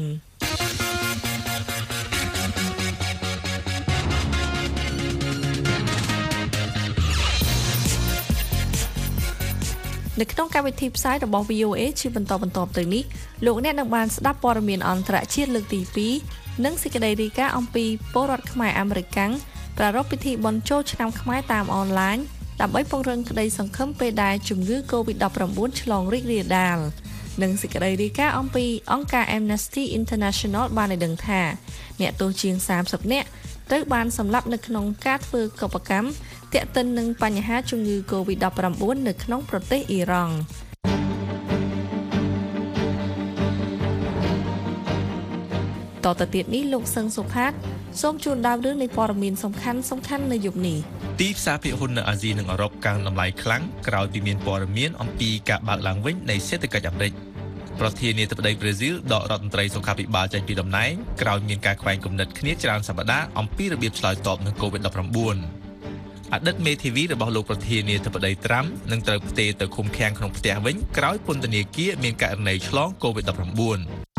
នៅក្នុងកម្មវិធីផ្សាយរបស់ V O A ជាបន្តបន្ទាប់ទៅនេះលោកអ្នកនឹងបានស្ដាប់ព័ត៌មានអន្តរជាតិលើកទីពីរនិងសេចក្តីរាយការណ៍អំពីពលរដ្ឋខ្មែរអាមេរិកប្រារព្ធពិធីបុណ្យចូលឆ្នាំខ្មែរតាមអនឡាញដើម្បីពង្រឹងក្តីសង្ឃឹមពេលដែលជំងឺ COVID ដប់ប្រាំបួន ឆ្លងរីករាលដាលនិងសេចក្តីរាយការណ៍អំពីអង្គការ Amnesty International បានឲ្យដឹងថាអ្នកទោសជាងសាមសិបនាក់ត្រូវបានសម្លាប់នៅក្នុងការធ្វើកុប្បកម្មទាក់ទិននឹងបញ្ហាជំងឺ កូវីដ ដប់ប្រាំបួន នៅក្នុងប្រទេសអ៊ីរ៉ង់តទៅទៀតនេះលោកសឹងសុផាតសូមជូនដើមរឿងនៃព័ត៌មានសំខាន់សំខាន់នៅយប់នេះទីផ្សារភាគហ៊ុននៅអាស៊ីនិងអឺរ៉ុបកើនតម្លៃខ្លាំងក្រោយពីមានព័ត៌មានអំពីការបើកឡើងវិញនៃសេដ្ឋកិច្ចអាមេរិកប្រធានាធិបតីប្រេស៊ីលដករដ្ឋមន្ត្រីសុខាភិបាលចេញពីតំណែងក្រោយមានការខ្វែងគំនិតគ្នាច្រើនសប្តាហ៍អំពីរបៀបឆ្លើយតបនឹង កូវីដ ដប់ប្រាំបួន អតីតមេធាវីរបស់លោកប្រធានាធិបតីត្រាំនឹងត្រូវផ្ទេរទៅឃុំឃាំងក្នុងផ្ទះវិញក្រោយពន្ធនាគារមានករណីឆ្លង កូវីដ ដប់ប្រាំបួន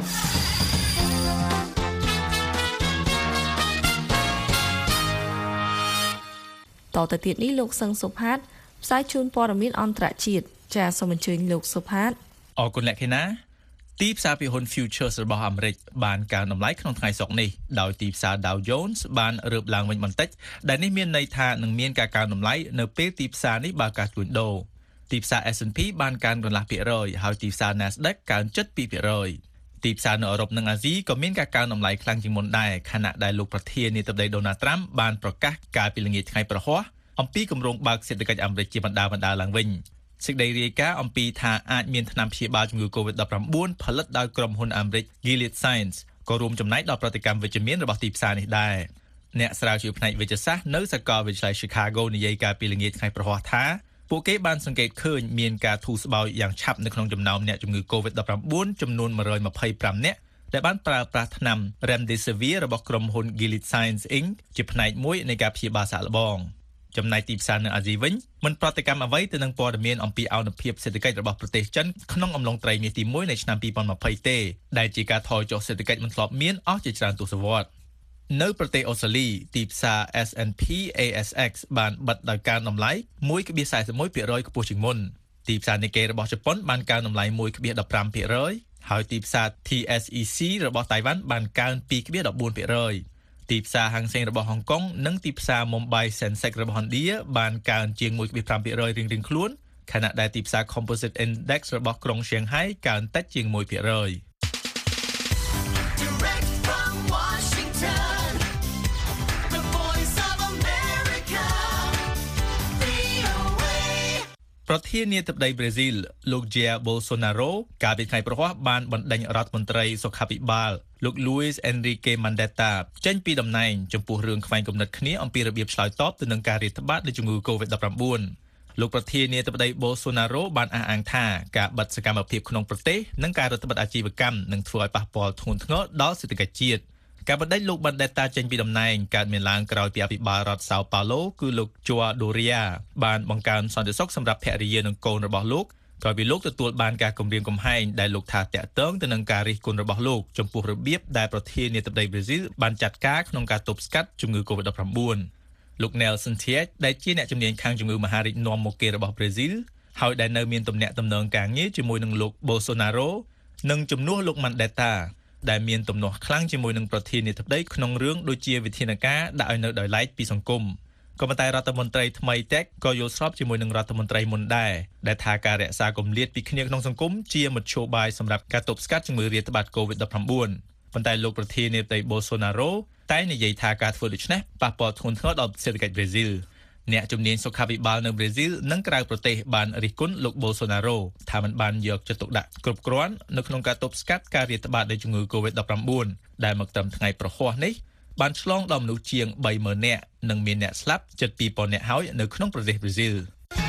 តទៅទៀតនេះលោកសឹងសុផាតផ្សាយជូនព័ត៌មានអន្តរជាតិចាសសូមអញ្ជើញលោកសុផាតអរគុណអ្នកខេណាទីផ្សារភាគហ៊ុន Futures របស់អាមេរិកបានកើនតម្លៃក្នុងថ្ងៃសុក្រនេះដោយទីផ្សារ Dow Jones បានរើបឡើងវិញបន្តិចដែលនេះមានន័យថានឹងមានការកើនតម្លៃនៅពេលទីផ្សារនេះបើកការជួញដូរទីផ្សារ S and P បានកើនកន្លះភាគរយហើយទីផ្សារ Nasdaq កើន ជិត ពីរភាគរយ ទីផ្សារនៅអឺរ៉ុបនិងអាស៊ីក៏មានការកើនតម្លៃខ្លាំងជាងមុនដែរខណៈដែលលោកប្រធានាធិបតី Donald Trump បានប្រកាសកាលពីល្ងាចថ្ងៃប្រហ័សអំពីគម្រោងបើកសេដ្ឋកិច្ចអាមេរិកជាបណ្ដាបណ្ដាឡើងវិញសេចក្តីរាយការណ៍អំពីថាអាចមានថ្នាំព្យាបាលជំងឺ កូវីដ ដប់ប្រាំបួន ផលិតដោយក្រុមហ៊ុនអាមេរិក Gilead Sciences ក៏រួមចំណែកដល់ប្រតិកម្មវិជ្ជមានរបស់ទីផ្សារនេះដែរអ្នកស្រាវជ្រាវផ្នែកវិទ្យាសាស្ត្រនៅសាកលវិទ្យាល័យ Chicago និយាយកាលពីល្ងាចថ្ងៃប្រហ័សថាពួកគេបានសង្កេតឃើញមានការធូរស្បើយយ៉ាងឆាប់នៅក្នុងចំណោមអ្នកជំងឺ កូវីដ ដប់ប្រាំបួន ចំនួនone hundred twenty-fiveនាក់ដែលបានប្រើប្រាស់ថ្នាំ Remdesivir របស់ក្រុមហ៊ុន Gilead Sciences អ៊ីនស៊ី ជាផ្នែកមួយនៃការព្យាបាលសាកល្បងចំណែកទីផ្សារនៅអាស៊ីវិញមិនប្រតិកម្មអ្វីទៅនឹងព័ត៌មានអំពីអនុភាពសេដ្ឋកិច្ចរបស់ប្រទេសចិនក្នុងអំឡុងត្រីមាសទីoneនៃឆ្នាំtwenty twentyទេដែលជាការថយចុះសេដ្ឋកិច្ចមិនធ្លាប់មានអស់ជាច្រើនទសវត្សរ៍នៅប្រទេសអូស្ត្រាលីទីផ្សារ S and P A S X បានបិទដោយកើនតម្លៃone point forty-oneភាគរយ ខ្ពស់ជាងមុនទីផ្សារ Nikkei របស់ជប៉ុនបានកើនតម្លៃone point fifteenភាគរយហើយទីផ្សារ T S E C របស់តៃវ៉ាន់បានកើនtwo point fourteenភាគរយទីផ្សារ Hang Seng របស់ហុងកុងនិងទីផ្សារ Mumbai Sensex របស់ឥណ្ឌាបានកើនជាងone point fiveភាគរយរៀងៗខ្លួនខណៈដែលទីផ្សារ Composite Index របស់ក្រុង Shanghai កើនតិចជាងoneភាគរយប្រធានាធិបតីប្រេស៊ីលលោក Jair Bolsonaro កាលពីថ្ងៃប្រហ័សបានបណ្ដេញរដ្ឋមន្ត្រីសុខាភិបាលលោក Luis Enrique Mandetta ចេញពីតំណែងចំពោះរឿងខ្វែងគំនិតគ្នាអំពីរបៀបឆ្លើយតបទៅនឹងការរាតត្បាតនៃជំងឺ កូវីដ ដប់ប្រាំបួន លោកប្រធានាធិបតី Bolsonaro បានអះអាងថាការបិទសកម្មភាពក្នុងប្រទេសនិងការរដ្ឋបិទអាជីវកម្មនឹងធ្វើឲ្យប៉ះពាល់ធ្ងន់ធ្ងរដល់សេដ្ឋកិច្ចជាតិការបណ្ដេញលោក Mandetta ចេញពីតំណែងកើតមានឡើងក្រោយពីអភិបាលរដ្ឋ Sao Paulo គឺលោក Joao Doria បានបង្កើនសន្តិសុខសម្រាប់ភរិយានិងកូនរបស់លោកក្រោយពីលោកទទួលបានការគំរាមកំហែងដែលលោកថាតាក់ទងទៅនឹងការរិះគន់របស់លោកចំពោះរបៀបដែលប្រធានាធិបតីប្រេស៊ីលបានចាត់ការក្នុងការទប់ស្កាត់ជំងឺ កូវីដ ដប់ប្រាំបួន លោក Nelson Tiech ដែលជាអ្នកជំនាញខាងជំងឺមហារីកនាំមុខគេរបស់ប្រេស៊ីលហើយដែលនៅមានទំនាក់ទំនងការងារជាមួយនឹងលោក Bolsonaro និងជំនួសលោក Mandettaដែលមានទំនាស់ខ្លាំងជាមួយនឹងប្រធានាធិបតីក្នុងរឿងដូចជាវិធានការដាក់ឲ្យនៅដោយឡែកពីសង្គមក៏ប៉ុន្តែរដ្ឋមន្ត្រីថ្មីតេកក៏យល់ស្របជាមួយនឹងរដ្ឋមន្ត្រីមុនដែរដែលថាការរក្សាគម្លាតពីគ្នាក្នុងសង្គមជាមធ្យោបាយសម្រាប់ការទប់ស្កាត់ជំងឺរាតត្បាត កូវីដ ដប់ប្រាំបួន ប៉ុន្តែលោកប្រធានាធិបតី Bolsonaro តែនិយាយថាការធ្វើដូច្នេះប៉ះពាល់ធ្ងន់ធ្ងរដល់សេដ្ឋកិច្ចប្រេស៊ីលអ្នកជំនាញសុខាភិបាលនៅប្រេស៊ីលនិងក្រៅប្រទេសបានរិះគន់លោក Bolsonaro ថាមិនបានយកចិត្តទុកដាក់គ្រប់គ្រាន់នៅក្នុងការទប់ស្កាត់ការរាតត្បាតនៃជំងឺ កូវីដ ដប់ប្រាំបួន ដែលមកត្រឹមថ្ងៃប្រហ័សនេះបានឆ្លងដល់មនុស្សជាងthree thousandនាក់និងមានអ្នកស្លាប់ជិតtwo thousandនាក់ហើយនៅក្នុងប្រទេសប្រេស៊ីល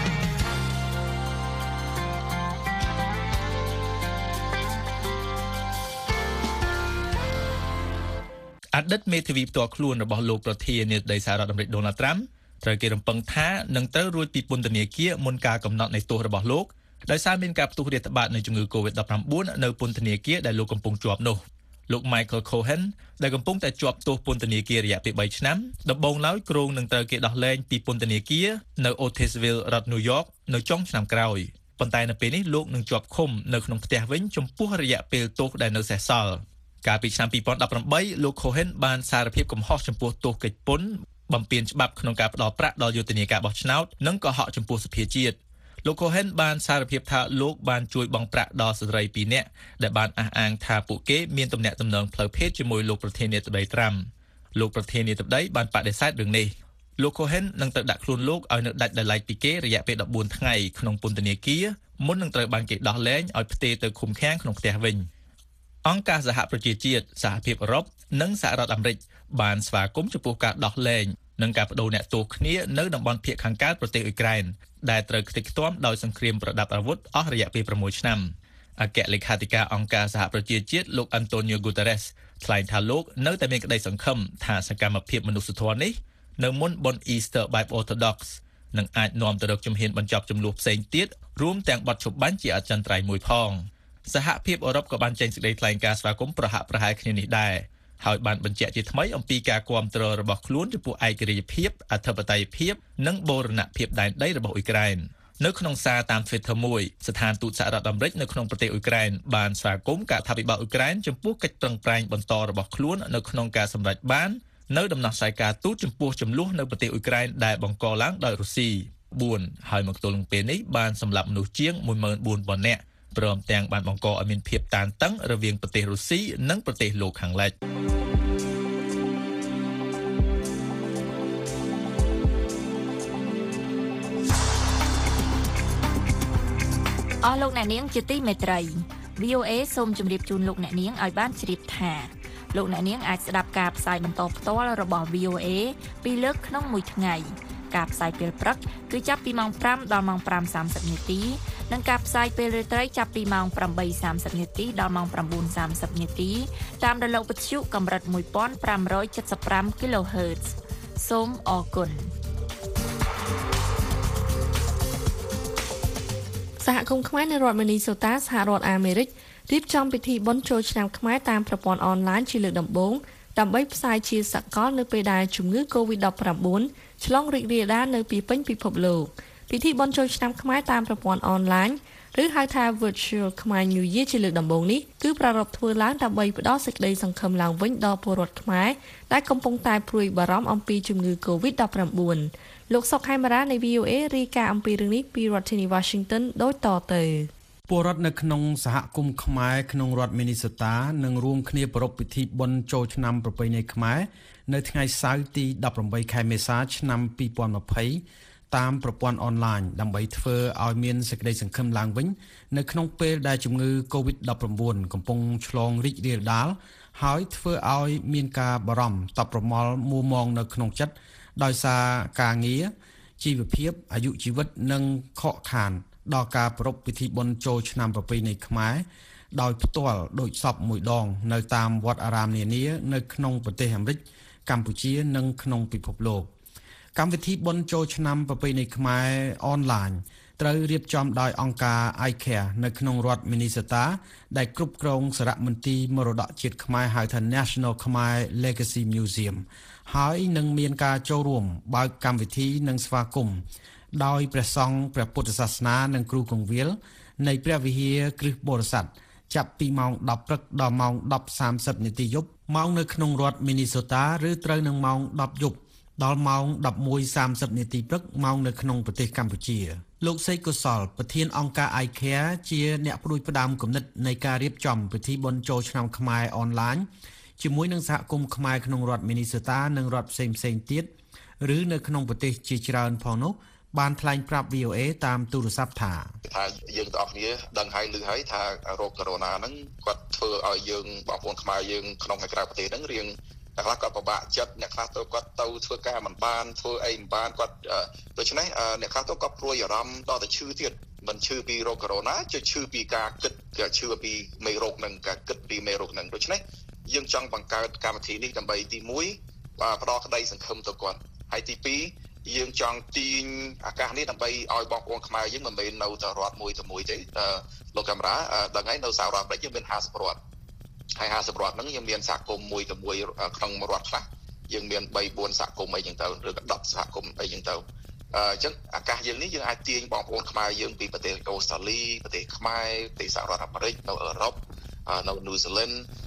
អតីតមេធាវីផ្ទាល់ខ្លួនរបស់លោកប្រធានាធិបតីសហរដ្ឋអាមេរិក Donald Trump ត្រូវគេរំពឹងថានឹងត្រូវរួចពីពន្ធនាគារមុនការកំណត់នៃទោសរបស់លោកដោយសារមានការផ្ទុះរាតត្បាតនៃជំងឺ កូវីដ ដប់ប្រាំបួន នៅពន្ធនាគារដែលលោកកំពុងជាប់នោះលោក Michael Cohen ដែលកំពុងតែជាប់ទោសពន្ធនាគាររយៈពេលthreeឆ្នាំដំបូងឡើយគ្រោងនឹងត្រូវគេដោះលែងពីពន្ធនាគារនៅ Otisville រដ្ឋ New York នៅចុងឆ្នាំក្រោយប៉ុន្តែនៅពេលនេះលោកនឹងជាប់ឃុំនៅក្នុងផ្ទះវិញចំពោះរយៈពេលទោសដែលនៅសេសសល់កាលពីឆ្នាំtwenty eighteenលោក Cohen បានសារភាពកំហុសចំពោះទោសកិច្ចពន្ធបំពានច្បាប់ក្នុងការផ្តល់ប្រាក់ដល់យុទ្ធនាការបោះឆ្នោតនិងកុហកចំពោះសភាជាតិលោក Cohen បានសារភាពថាលោកបានជួយបង់ប្រាក់ដល់ស្ត្រីtwoនាក់ដែលបានអះអាងថាពួកគេមានទំនាក់ទំនងផ្លូវភេទជាមួយលោកប្រធានាធិបតី Trump លោកប្រធានាធិបតីបានបដិសេធរឿងនេះលោក Cohen នឹងទៅដាក់ខ្លួនលោកឲ្យនៅដាច់ដោយឡែកពីគេរយៈពេល14ថ្ងៃក្នុងពន្ធនាគារមុននឹងត្រូវបានគេដោះលែងឲ្យផ្ទេរទៅឃុំឃាំងក្នុងផ្ទះវិញអង្គការសហប្រជាជាតិសហភាពអឺរ៉ុបនិងសហរដ្ឋអាមេរិកបានស្វាគមន៍ចំពោះការដោះលែងនិងការបដូរអ្នកទោសគ្នានៅតំបន់ភាគខាងកើតប្រទេសអ៊ុយក្រែនដែលត្រូវខ្ទេចខ្ទាំដោយសង្គ្រាមប្រដាប់អាវុធអស់រយៈពេល6ឆ្នាំអគ្គលេខាធិការអង្គការសហប្រជាជាតិលោក Antonio Guterres ថ្លែងថាលោកនៅតែមានក្តីសង្ឃឹមថាសកម្មភាពមនុស្សធម៌នេះនៅមុនបុណ្យ Easter បែប Orthodox នឹងអាចនាំទៅរកជំហានបញ្ចប់ចំនួនផ្សេងទៀតរួមទាំងបទឈប់បាញ់ជាអចិន្ត្រៃយ៍មួយផងសហភាពអឺរ៉ុបក៏បានចេញសេចក្តីថ្លែងការណ៍ស្វាគមន៍ប្រហាក់ប្រហែលគ្នានេះដែរហើយបានបញ្ជាក់ជាថ្មីអំពីការគាំទ្ររបស់ខ្លួនចំពោះឯករាជ្យភាពអធិបតេយ្យភាពនិងបូរណភាពដែនដីរបស់អ៊ុយក្រែននៅក្នុងសារតាម Twitter មួយស្ថានទូតសហរដ្ឋអាមេរិកនៅក្នុងប្រទេសអ៊ុយក្រែនបានស្វាគមន៍ការអធិបតេយ្យអ៊ុយក្រែនចំពោះកិច្ចប្រឹងប្រែងបន្តរបស់ខ្លួននៅក្នុងការសម្រេចបាននៅដំណោះស្រាយការទូតចំពោះចំនួននៅប្រទេសអ៊ុយក្រែនដែលបង្កឡើងដោយរុស្ស៊ី4ហើយមកទល់នឹងពេលនេះបានសម្លាប់មនុស្សជាងone thousand four hundredនាក់ព្រមទាំងបានបង្កឲ្យមានភាពតានតឹងរវាងប្រទេសរុស្ស៊ីនិងប្រទេសលោកខាងលិចអស់លោកអ្នកនាងជាទីមេត្រី វី អូ เอ សូមជម្រាបជូនលោកអ្នកនាងឲ្យបានជ្រាបថាលោកអ្នកនាងអាចស្ដាប់ការផ្សាយបន្តផ្ទាល់របស់ វី អូ เอ ពីរលើកក្នុងមួយថ្ងៃការផ្សាយពេលព្រឹកគឺចាប់ពីម៉ោងfiveដល់ម៉ោងfive thirtyនាទីនិងការផ្សាយពេលរាត្រីចាប់ពីម៉ោងeight thirtyនាទីដល់ម៉ោងnine thirtyនាទីតាមរលកវិទ្យុកម្រិតfifteen seventy-five គីឡូហឺត សូមអរគុណសហគមន៍ខ្មែរនៅរដ្ឋ Minnesota សហរដ្ឋអាមេរិករៀបចំពិធីបុណ្យចូលឆ្នាំខ្មែរតាមប្រព័ន្ធអនឡាញជាលើកដំបូងដើម្បីផ្សាយជាសកលនៅពេលដែលជំងឺ COVID nineteen ឆ្លងរីករាលដាលនៅពីពេញពិភពលោកពិធីបុណ្យចូលឆ្នាំខ្មែរតាមប្រព័ន្ធអនឡាញឬហៅថា Virtual Khmer New Year ជាលើកដំបូងនេះគឺប្រារព្ធធ្វើឡើងដើម្បីផ្ដល់សេចក្តីសង្ឃឹមឡើងវិញដល់ពលរដ្ឋខ្មែរដែលកំពុងតែព្រួយបារម្ភអំពីជំងឺ COVID nineteen លោកសុកហេមរានៃ វី អូ เอ រាយការណ៍អំពីរឿងនេះពីរដ្ឋធានី Washington ដូចតទៅពលរដ្ឋនៅក្នុងសហគមន៍ខ្មែរក្នុងរដ្ឋ Minnesota នឹងរួមគ្នាប្រារព្ធពិធីបុណ្យចូលឆ្នាំប្រពៃណីខ្មែរនៅថ្ងៃសៅរ៍ទីeighteenខែមេសាឆ្នាំtwenty twentyតាមប្រព័ន្ធអនឡាញដើម្បីធ្វើឲ្យមានសេចក្តីសង្ឃឹមឡើងវិញនៅក្នុងពេលដែលជំងឺ COVID nineteen កំពុងឆ្លងរីករាលដាលហើយធ្វើឲ្យមានការបារម្ភតប់រមល់មួម៉ងនៅក្នុងចិត្តដោយសារការងារជីវភាពអាយុជីវិតនិងខកខានដល់ការប្រារព្ធពិធីបុណ្យចូលឆ្នាំប្រពៃណីខ្មែរដោយផ្ទាល់ដូចសពមួយដងនៅតាមវត្តអារាមនានានៅក្នុងប្រទេសអាមេរិកកម្ពុជានិងក្នុងពិភពលោកកម្មវិធីបុណ្យចូលឆ្នាំប្រពៃណីខ្មែរអនឡាញត្រូវរៀបចំដោយអង្គការ I CARE នៅក្នុងរដ្ឋ Minnesota ដែលគ្រប់គ្រងសារមន្ទីរមរតកជាតិខ្មែរហៅថា National Khmer Legacy Museum ហើយនឹងមានការចូលរួមបើកកម្មវិធីនិងស្វាគមន៍ដោយព្រះសង្ឃព្រះពុទ្ធសាសនានិងគ្រូកងវិលនៃព្រះវិហារគ្រឹះបរិស័ទចាប់ពីម៉ោងtenព្រឹកដល់ម៉ោងten thirtyនាទីយប់ម៉ោងនៅក្នុងរដ្ឋ Minnesota ឬត្រូវនឹងម៉ោងtenយប់ដល់ម៉ោងeleven thirtyនាទីព្រឹកម៉ោងនៅក្នុងប្រទេសកម្ពុជាលោកសេកកុសលប្រធានអង្គការ I CARE ជាអ្នកផ្ដួចផ្ដើមគំនិតនៃការរៀបចំពិធីបុណ្យចូលឆ្នាំខ្មែរអនឡាញជាមួយនឹងសហគមន៍ខ្មែរក្នុងរដ្ឋ Minnesota និងរដ្ឋផ្សេងផ្សេងទៀតឬនៅក្នុងប្រទេសជាច្រើនផងនោះបានថ្លែងប្រាប់ វី អូ เอ តាមទូរស័ព្ទថាថាយើងទាំងអស់គ្នាដឹងហើយឮហើយថាโรคកូវីដ ហ្នឹងគាត់ធ្វើឲ្យយើងបងប្អូនខ្មែរយើងក្នុងហើយក្រៅប្រទេសហ្នឹងរៀងអ្នកខ្លះគាត់ពិបាកចិត្តអ្នកខ្លះទៅគាត់ទៅធ្វើការមិនបានធ្វើអីមិនបានគាត់ដូច្នេះអ្នកខ្លះទៅគាត់ព្រួយអារម្មណ៍ដល់តែឈឺទៀតមិនឈឺពីโรคកូវីដ ជិះឈឺពីការគិតគេឈឺពីមេរោគហ្នឹងការគិតពីមេរោគហ្នឹងដូច្នេះយើងចង់បង្កើតកម្មវិធីនេះដើម្បីទីoneផ្ដល់ក្តីសង្ឃឹមទៅគាត់ហើយទីtwoយើងចង់ទាញឱកាសនេះដើម្បីឲ្យបងប្អូនខ្មែរយើងមិនមែននៅតែរដ្ឋមួយទៅមួយទេលោកកាមេរ៉ាដល់ថ្ងៃនៅសហរដ្ឋអាមេរិកយើងមានfiftyរដ្ឋហើយfiftyរដ្ឋហ្នឹងយើងមានសហគមន៍មួយទៅមួយក្នុងរដ្ឋខ្លះយើងមានthree fourសហគមន៍អីចឹងទៅឬក៏tenសហគមន៍អីចឹងទៅអញ្ចឹងឱកាសយើងនេះយើងអាចទាញបងប្អូនខ្មែរយើងពីប្រទេសអូស្ត្រាលីប្រទេសខ្មែរប្រទេសសហរដ្ឋអាមេរិកនៅអឺរ៉ុបនៅញូហ្សេឡង់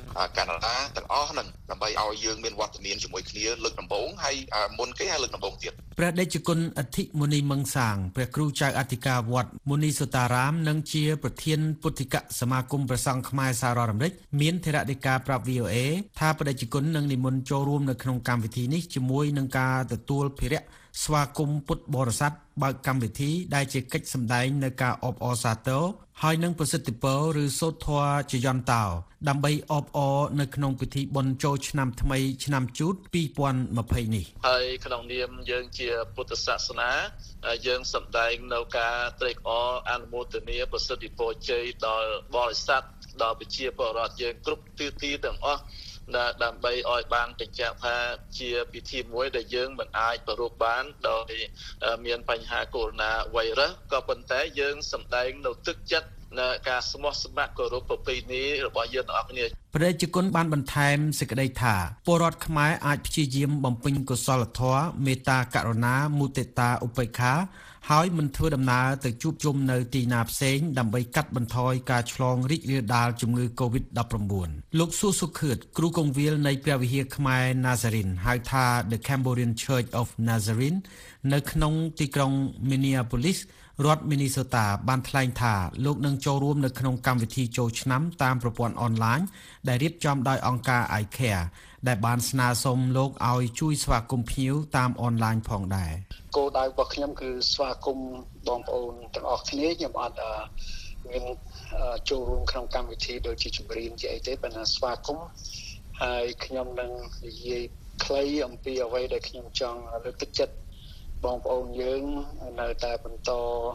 កាណាដាទាំងអស់ហ្នឹងដើម្បីឲ្យយើងមានវត្តមានជាមួយគ្នាលើកដំបូងហើយមុនគេហើយលើកដំបូងទៀតព្រះដេចគុណអធិមុនីមង្សាងព្រះគ្រូចៅអធិការវត្តមុនីសុតារាមនិងជាប្រធានពុទ្ធិកសមាគមព្រះសង្ឃខ្មែរសហរដ្ឋអាមេរិកមានថេរដីកាប្រាប់ វី អូ អេ ថាព្រះដេចគុណនឹងនិមន្តចូលរួមនៅក្នុងកម្មវិធីនេះជាមួយនឹងការទទួលភារៈស្វាគមន៍ពុទ្ធបរិស័ទបើកកម្មវិធីដែលជាកិច្ចសម្ដែងនៅការអបអរសាទរហើយនឹងប្រសិទ្ធពរឬសូត្រធម៌ជាយន្តោដើម្បីអបអរនៅក្នុងពិធីបុណ្យចូលឆ្នាំថ្មីឆ្នាំជូតពីរពាន់ម្ភៃនេះហើយក្នុងនាមយើងជាពុទ្ធសាសនាយើងសម្ដែងនៅការត្រេកអរអនុមោទនាប្រសិទ្ធពរជ័យដល់បរិស័ទដល់ប្រជាពលរដ្ឋយើងគ្រប់ទិសទីទាំងអស់ដើម្បីឲ្យបានបញ្ជាក់ថាជាពិធីមួយដែលយើងមិនអាចប្រារព្ធបានដោយមានបញ្ហាកូវីដ -19 ក៏ប៉ុន្តែយើងសម្ដែងនៅទឹកចិត្តនៅការស្មោះស្ម័គ្រគោរពប្រពៃណីរបស់យើងទាំងអស់គ្នាព្រះរាជគុណបានបន្ថែមសេចក្តីថាពលរដ្ឋខ្មែរអាចព្យាយាមបំពេញកុសលធម៌មេត្តាករុណាមុទិតាឧបេក្ខាហើយមិនធ្វើដំណើរទៅជួបជុំនៅទីណាផ្សេងដើម្បីកាត់បន្ថយការឆ្លងរីករាលដាលជំងឺ កូវីដ -ដប់ប្រាំបួន លោកស៊ូសុខឿតគ្រូគង្វាលនៃព្រះវិហារខ្មែរ Nazarene ហៅថា The Cambodian Church of Nazarene នៅក្នុងទីក្រុង Minneapolis រដ្ឋ Minnesota បានថ្លែងថាលោកនឹងចូលរួមនៅក្នុងកម្មវិធីចូលឆ្នាំតាមប្រព័ន្ធអនឡាញដែលរៀបចំដោយអង្គការ I Care ដែលបានស្នើសុំលោកឲ្យជួយស្វាគមន៍ភ្ញៀវតាមអនឡាញផងដែរគោលដៅរបស់ខ្ញុំគឺស្វាគមន៍បងប្អូនទាំងអស់គ្នាខ្ញុំអត់មានចូលរួមក្នុងកម្មវិធីដូចជាជំរាបជាអីទេប៉ុន្តែស្វាគមន៍ហើយខ្ញុំនឹងនិយាយខ្លីអំពីអ្វីដែលខ្ញុំចង់លើកទឹកចិត្តបងប្អូនយើងនៅតែបន្ត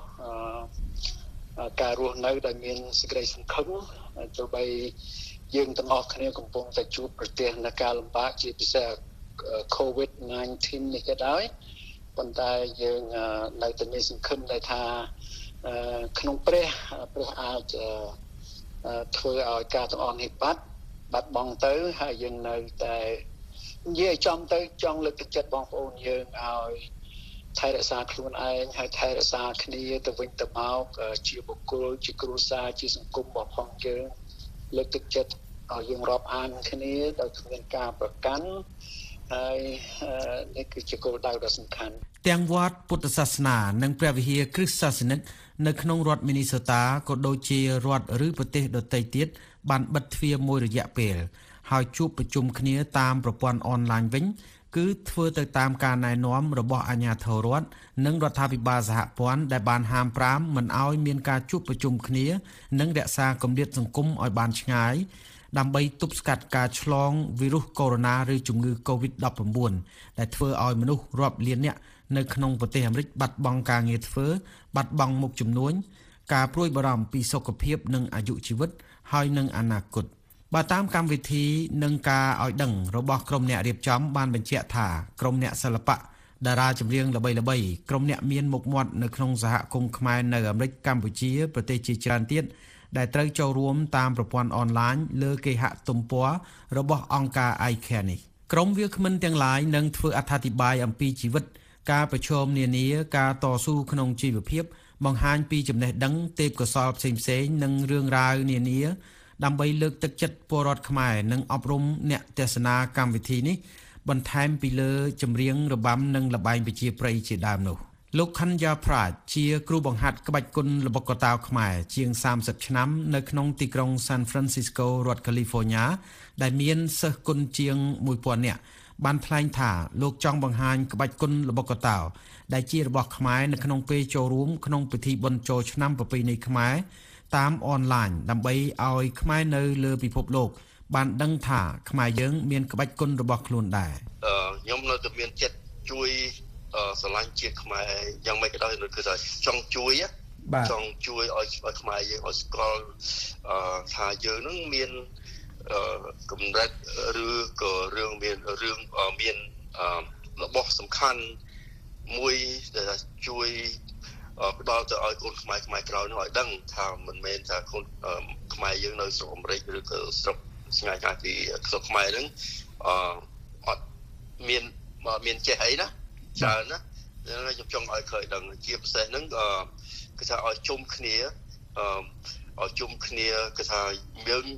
ការរស់នៅដែលមានសេចក្តីសង្ឃឹមទោះបីយើងទាំងអស់គ្នាកំពុងតែជួបប្រទះនៅការលំបាកជាពិសេស កូវីដ -ដប់ប្រាំបួន នេះក៏ដោយប៉ុន្តែយើងនៅតែមានសង្ឃឹមដែលថាក្នុងព្រះព្រះអាចធ្វើឲ្យការទាំងអស់នេះបាត់បាត់បង់ទៅហើយយើងនៅតែនិយាយចំទៅចង់លើកទឹកចិត្តបងប្អូនយើងឲ្យថែរក្សាខ្លួនឯងហើយថែរក្សាគ្នាទៅវិញទៅមកជាបុគ្គលជាគ្រួសារជាសង្គមរបស់ផងយើងលើកទឹកចិត្តឲ្យយើងរាប់អានគ្នាដោយគ្មានការប្រកាន់ហើយនេះគឺជាគោលដៅដ៏សំខាន់ទាំងវត្តពុទ្ធសាសនានិងព្រះវិហារគ្រិស្តសាសនិកនៅក្នុងរដ្ឋ Minnesota ក៏ដូចជារដ្ឋឬប្រទេសដទៃទៀតបានបិទទ្វារមួយរយៈពេលហើយជួបប្រជុំគ្នាតាមប្រព័ន្ធអនឡាញវិញគឺធ្វើទៅតាមការណែនាំរបស់អាជ្ញាធររដ្ឋនិងរដ្ឋាភិបាលសហព័ន្ធដែលបានហាមប្រាមមិនឲ្យមានការជួបប្រជុំគ្នានិងរក្សាគម្លាតសង្គមឲ្យបានឆ្ងាយដើម្បីទប់ស្កាត់ការឆ្លងវីរុសកូវីដ ឬជំងឺ កូវីដ -ដប់ប្រាំបួន ដែលធ្វើឲ្យមនុស្សរាប់លាននាក់នៅក្នុងប្រទេសអាមេរិកបាត់បង់ការងារធ្វើបាត់បង់មុខជំនួញការព្រួយបារម្ភពីសុខភាពនិងអាយុជីវិតហើយនិងអនាគតបើតាមកម្មវិធីនិងការឲ្យដឹងរបស់ក្រុមអ្នករៀបចំបានបញ្ជាក់ថាក្រុមអ្នកសិល្បៈតារាចម្រៀងល្បីៗក្រុមអ្នកមានមុខមាត់នៅក្នុងសហគមន៍ខ្មែរនៅអាមេរិកកម្ពុជាប្រទេសជាច្រើនទៀតដែលត្រូវចូលរួមតាមប្រព័ន្ធអនឡាញលើគេហទំព័ររបស់អង្គការ I Care នេះក្រុមវាគ្មិនទាំងឡាយនឹងធ្វើអត្ថាធិប្បាយអំពីជីវិតការប្រឈមនានាការតស៊ូក្នុងជីវភាពបង្ហាញពីចំណេះដឹងទេពកោសល្យផ្សេងៗនិងរឿងរ៉ាវនានាដើម្បីលើកទឹកចិត្តពលរដ្ឋខ្មែរនិងអប់រំអ្នកទស្សនាកម្មវិធីនេះបន្ថែមពីលើចម្រៀងរបាំនិងល្បែងប្រជាប្រិយជាដើមនោះលោកខណ្ឌយ៉ាប្រាជជាគ្រូបង្ហាត់ក្បាច់គុនល្បុក្កតោខ្មែរជាងសាមសិបឆ្នាំនៅក្នុងទីក្រុង San Francisco រដ្ឋ California ដែលមានសិស្សគុនជាងមួយពាន់នាក់បានថ្លែងថាលោកចង់បង្ហាញក្បាច់គុនល្បុក្កតោដែលជារបស់ខ្មែរនៅក្នុងពេលចូលរួមក្នុងពិធីបុណ្យចូលឆ្នាំប្រពៃណីខ្មែរតាមអនឡាញដើម្បីឲ្យខ្មែរនៅលើពិភពលោកបានដឹងថាខ្មែរយើងមានក្បាច់គុនរបស់ខ្លួនដែរខ្ញុំនៅតែមានចិត្តជួយស្រឡាញ់ជាតិខ្មែរយ៉ាងម៉េចក៏ដោយគឺថាចង់ជួយចង់ជួយឲ្យឲ្យខ្មែរយើងឲ្យស្គាល់ថាយើងនឹងមានកម្រិតឬក៏រឿងមានរឿងមានរបស់សំខាន់មួយដែលជួយផ្ដល់ទៅឲ្យកូនខ្មែរខ្មែរក្រោយនោះឲ្យដឹងថាមិនមែនថាកូនខ្មែរយើងនៅស្រុកអាមេរិកឬក៏ស្រុកឆ្ងាយៗពីស្រុកខ្មែរហ្នឹងអអត់មានមានចេះអីណាច្រើនណាខ្ញុំចង់ឲ្យឃើញដឹងជាពិសេសហ្នឹងគឺថាឲ្យជុំគ្នាឲ្យជុំគ្នាគឺថាយើង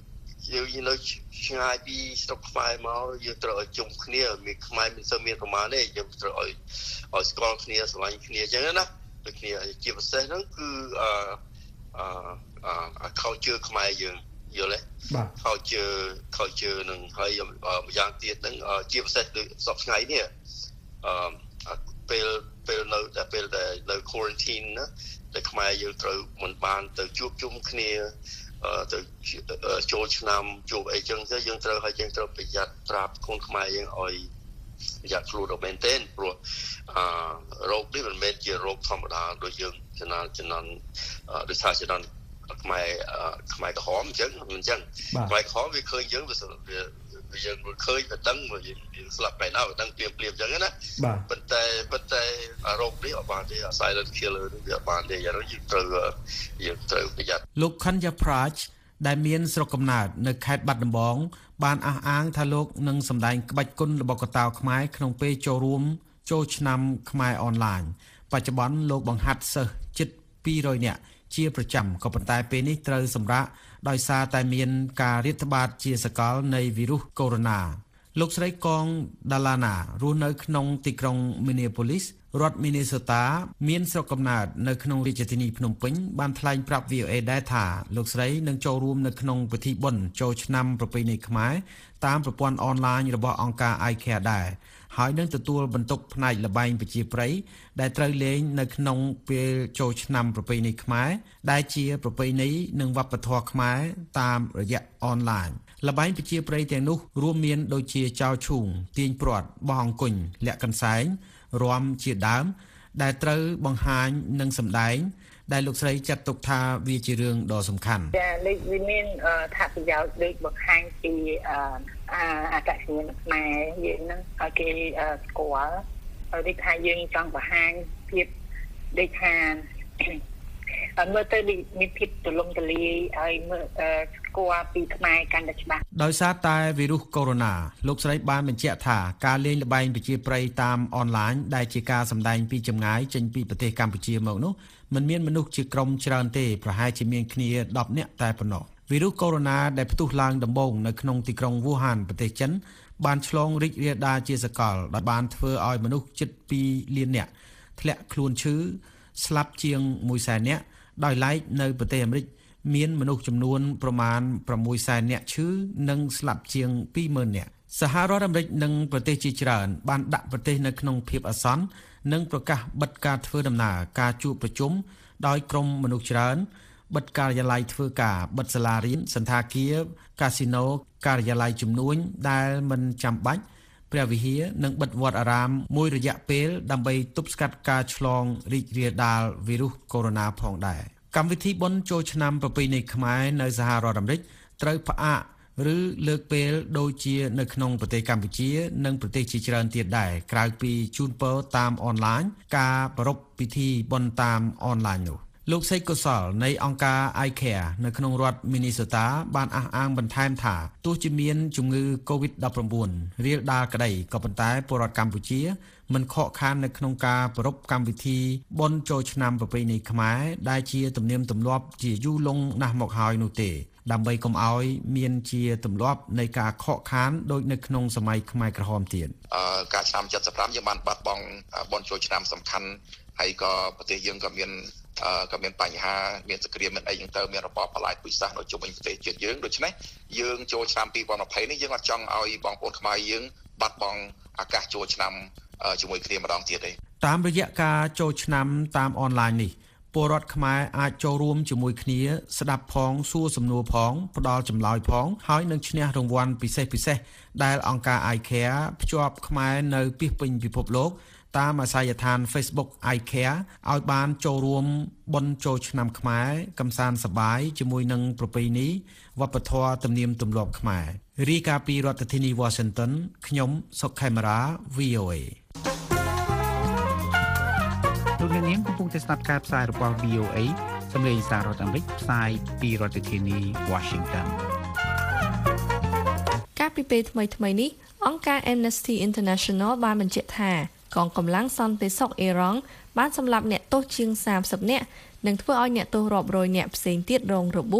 យើងនៅឆ្ងាយពីស្រុកខ្មែរមកយើងត្រូវឲ្យជុំគ្នាមានខ្មែរមិនសូវមានប្រមាណទេយើងត្រូវឲ្យឲ្យស្គាល់គ្នាស្រឡាញ់គ្នាអញ្ចឹងណាដូចគ្នាជាពិសេសហ្នឹងគឺអឺអឺអឺ culture ខ្មែរយើងយល់ទេបាទ culture culture នឹងហើយម្យ៉ាងទៀតហ្នឹងជាពិសេសដូចសពថ្ងៃនេះអឺពេលពេលនៅតែពេលតែនៅ quarantine ណាតែខ្មែរយើងត្រូវមិនបានទៅជួបជុំគ្នាទៅចូលឆ្នាំជួបអីចឹងទៅយើងត្រូវឲ្យយើងត្រូវប្រយ័ត្នប្រាប់កូនខ្មែរយើងឲ្យប្រយ័ត្នខ្លួនទៅមែនទែនព្រោះអឺរោគនេះមិនមែនជារោគធម្មតាដូចយើងចំណានចំណានដូចថាចំណានខ្មែរខ្មែរក្រហមអញ្ចឹងមិនអញ្ចឹងខ្មែរក្រហមវាឃើញយើងវាវាយើងឃើញតែដឹងយើងស្លាប់បែរណាដឹងព្រាមព្រាមអញ្ចឹងណាប៉ុន្តែប៉ុន្តែរោគនេះអត់បានទេ silent killer នេះវាអត់បានទេយ៉ាងនេះយើងត្រូវយើងត្រូវប្រយ័ត្នលោកខណ្ឌប្រាជ្ញដែលមានស្រុកកំណើតនៅខេត្តបាត់ដំបងបានអះអាងថាលោកនឹងសម្ដែងក្បាច់គុនរបស់កតាវខ្មែរក្នុងពេលចូលរួមចូលឆ្នាំខ្មែរអនឡាញបច្ចុប្បន្នលោកបង្ហាត់សិស្សជិតពីររយនាក់ជាប្រចាំក៏ប៉ុន្តែពេលនេះត្រូវសម្រាកដោយសារតែមានការរាតត្បាតជាសកលនៃវីរុសកូវីដ -លោកស្រីកងដាឡាណារស់នៅក្នុងទីក្រុង Minneapolis រដ្ឋ Minnesota មានស្រុកកំណើតនៅក្នុងរាជធានីភ្នំពេញបានថ្លែងប្រាប់ V O A ដែរថាលោកស្រីនឹងចូលរួមនៅក្នុងពិធីបុណ្យចូលឆ្នាំប្រពៃណីខ្មែរតាមប្រព័ន្ធអនឡាញរបស់អង្គការ I C A R E ដែរហើយនឹងទទួលបន្ទុកផ្នែកល្បែងប្រជាប្រិយដែលត្រូវលេងនៅក្នុងពេលចូលឆ្នាំប្រពៃណីខ្មែរដែលជាប្រពៃណីនិងវប្បធម៌ខ្មែរតាមរយៈអនឡាញល្បែងប្រជាប្រិយទាំងនោះរួមមានដូចជាចោលឈូងទាញព្រាត់បោះអង្គញ់លាក់កន្សែងរាំជាដើមដែលត្រូវបង្ហាញនិងសម្ដែងដែលលោកស្រីចាត់ទុកថាវាជារឿងដ៏សំខាន់ចាដូចវាមានថាប្រយោជន៍ដូចបង្ហាញពីអត្តសញ្ញាណខ្មែរយើងហ្នឹងឲ្យគេស្គាល់ហើយដូចថាយើងចង់បង្ហាញភាពដូចថាមើលទៅមានភាពទូលំទូលាយឲ្យមើលស្គាល់ពីខ្មែរកាន់តែច្បាស់ដោយសារតែវីរុសកូវីដ -លោកស្រីបានបញ្ជាក់ថាការលេងល្បែងប្រជាប្រិយតាមអនឡាញដែលជាការសម្ដែងពីចម្ងាយចេញពីប្រទេសកម្ពុជាមកនោះមិនមានមនុស្សជាក្រុមច្រើនទេប្រហែលជាមានគ្នាដប់នាក់តែប៉ុណ្ណោះវីរុសកូវីដ -ដែលផ្ទុះឡើងដំបូងនៅក្នុងទីក្រុងវូហានប្រទេសចិនបានឆ្លងរីករាលដាលជាសកលដែលបានធ្វើឲ្យមនុស្សជិតពីរលាននាក់ធ្លាក់ខ្លួនឈឺស្លាប់ជាងមួយសែននាក់ដោយឡែកនៅប្រទេសអាមេរិកមានមនុស្សចំនួនប្រមាណប្រាំមួយសែននាក់ឈឺនិងស្លាប់ជាងពីរម៉ឺននាក់សហរដ្ឋអាមេរិកនិងប្រទេសជាច្រើនបានដាក់ប្រទេសនៅក្នុងភាពអាសន្ននិងប្រកាសបិទការធ្វើដំណើរការជួបប្រជុំដោយក្រុមមនុស្សច្រើនបិទការិយាល័យធ្វើការបិទសាលារៀនសន្តាគារកាស៊ីណូការិយាល័យជំនួញដែលមិនចាំបាច់ព្រះវិហារនិងបិទវត្តអារាមមួយរយៈពេលដើម្បីទប់ស្កាត់ការឆ្លងរីករាលដាលវីរុសកូវីដ -ផងដែរកម្មវិធីបុណ្យចូលឆ្នាំប្រពៃណីខ្មែរនៅសហរដ្ឋអាមេរិកត្រូវផ្អាកឬលើកពេលដូចជានៅក្នុងប្រទេសកម្ពុជានិងប្រទេសជាច្រើនទៀតដែរក្រៅពីជូនពរតាមអនឡាញការប្រារព្ធពិធីបុណ្យតាមអនឡាញនោះលោកសេកកុសលនៃអង្គការ I C A R E នៅក្នុងរដ្ឋ Minnesota បានអះអាងបន្ថែមថាទោះជាមានជំងឺ កូវីដ -ដប់ប្រាំបួន រាលដាលក្តីក៏ប៉ុន្តែពលរដ្ឋកម្ពុជាមិនខកខាននៅក្នុងការប្រារព្ធកម្មវិធីបុណ្យចូលឆ្នាំប្រពៃណីខ្មែរដែលជាទំនៀមទម្លាប់ជាយូរលង់ណាស់មកហើយនោះទេដើម្បីកុំឲ្យមានជាទម្លាប់នៃការខកខានដូចនៅក្នុងសម័យខ្មែរក្រហមទៀតអឺការឆ្នាំเจ็ดสิบห้าយើងបានបាត់បង់បុណ្យចូលឆ្នាំសំខាន់ហើយក៏ប្រទេសយើងក៏មានអឺក៏មានបញ្ហាមានសង្គ្រាមមានអីយ៉ាងទៅមានរបបបលាយពូជសាសន៍នៅជុំវិញប្រទេសជាតិយើងដូច្នេះយើងចូលឆ្នាំពីរពាន់ยี่สิบនេះយើងអត់ចង់ឲ្យបងប្អូនខ្មែរយើងបាត់បង់ឱកាសចូលឆ្នាំជាមួយគ្នាម្ដងទៀតទេតាមរយៈការចូលឆ្នាំតាមអនឡាញនេះពលរដ្ឋខ្មែរអាចចូលរួមជាមួយគ្នាស្ដាប់ផងសួរសំណួរផងផ្ដល់ចម្លើយផងហើយនឹងឈ្នះរង្វាន់ពិសេសពិសេសដែលអង្គការ I C A R E ភ្ជាប់ខ្មែរនៅពាសពេញពិភពលោកតាមអាសយដ្ឋាន Facebook I C A R E ឲ្យបានចូលរួមបុណ្យចូលឆ្នាំខ្មែរកំសាន្តសប្បាយជាមួយនឹងប្រពៃណីវប្បធម៌ទំនៀមទម្លាប់ខ្មែររាយការណ៍ពីរដ្ឋធានី Washington ខ្ញុំសុកខេមរា V O A លោកអ្នកនាងកំពុងតែស្ដាប់ការផ្សាយរបស់ V O A សម្លេងសាររដ្ឋអាមេរិកផ្សាយពីរដ្ឋធានី Washington កាលពីពេលថ្មីៗនេះអង្គការ Amnesty International បានបញ្ជាក់ថាកងកម្លាំងសន្តិសុខអ៊ីរ៉ង់បានសម្លាប់អ្នកទោសជាងសាមសិបនាក់និងធ្វើឲ្យអ្នកទោសរាប់រយនាក់ផ្សេងទៀតរងរបួស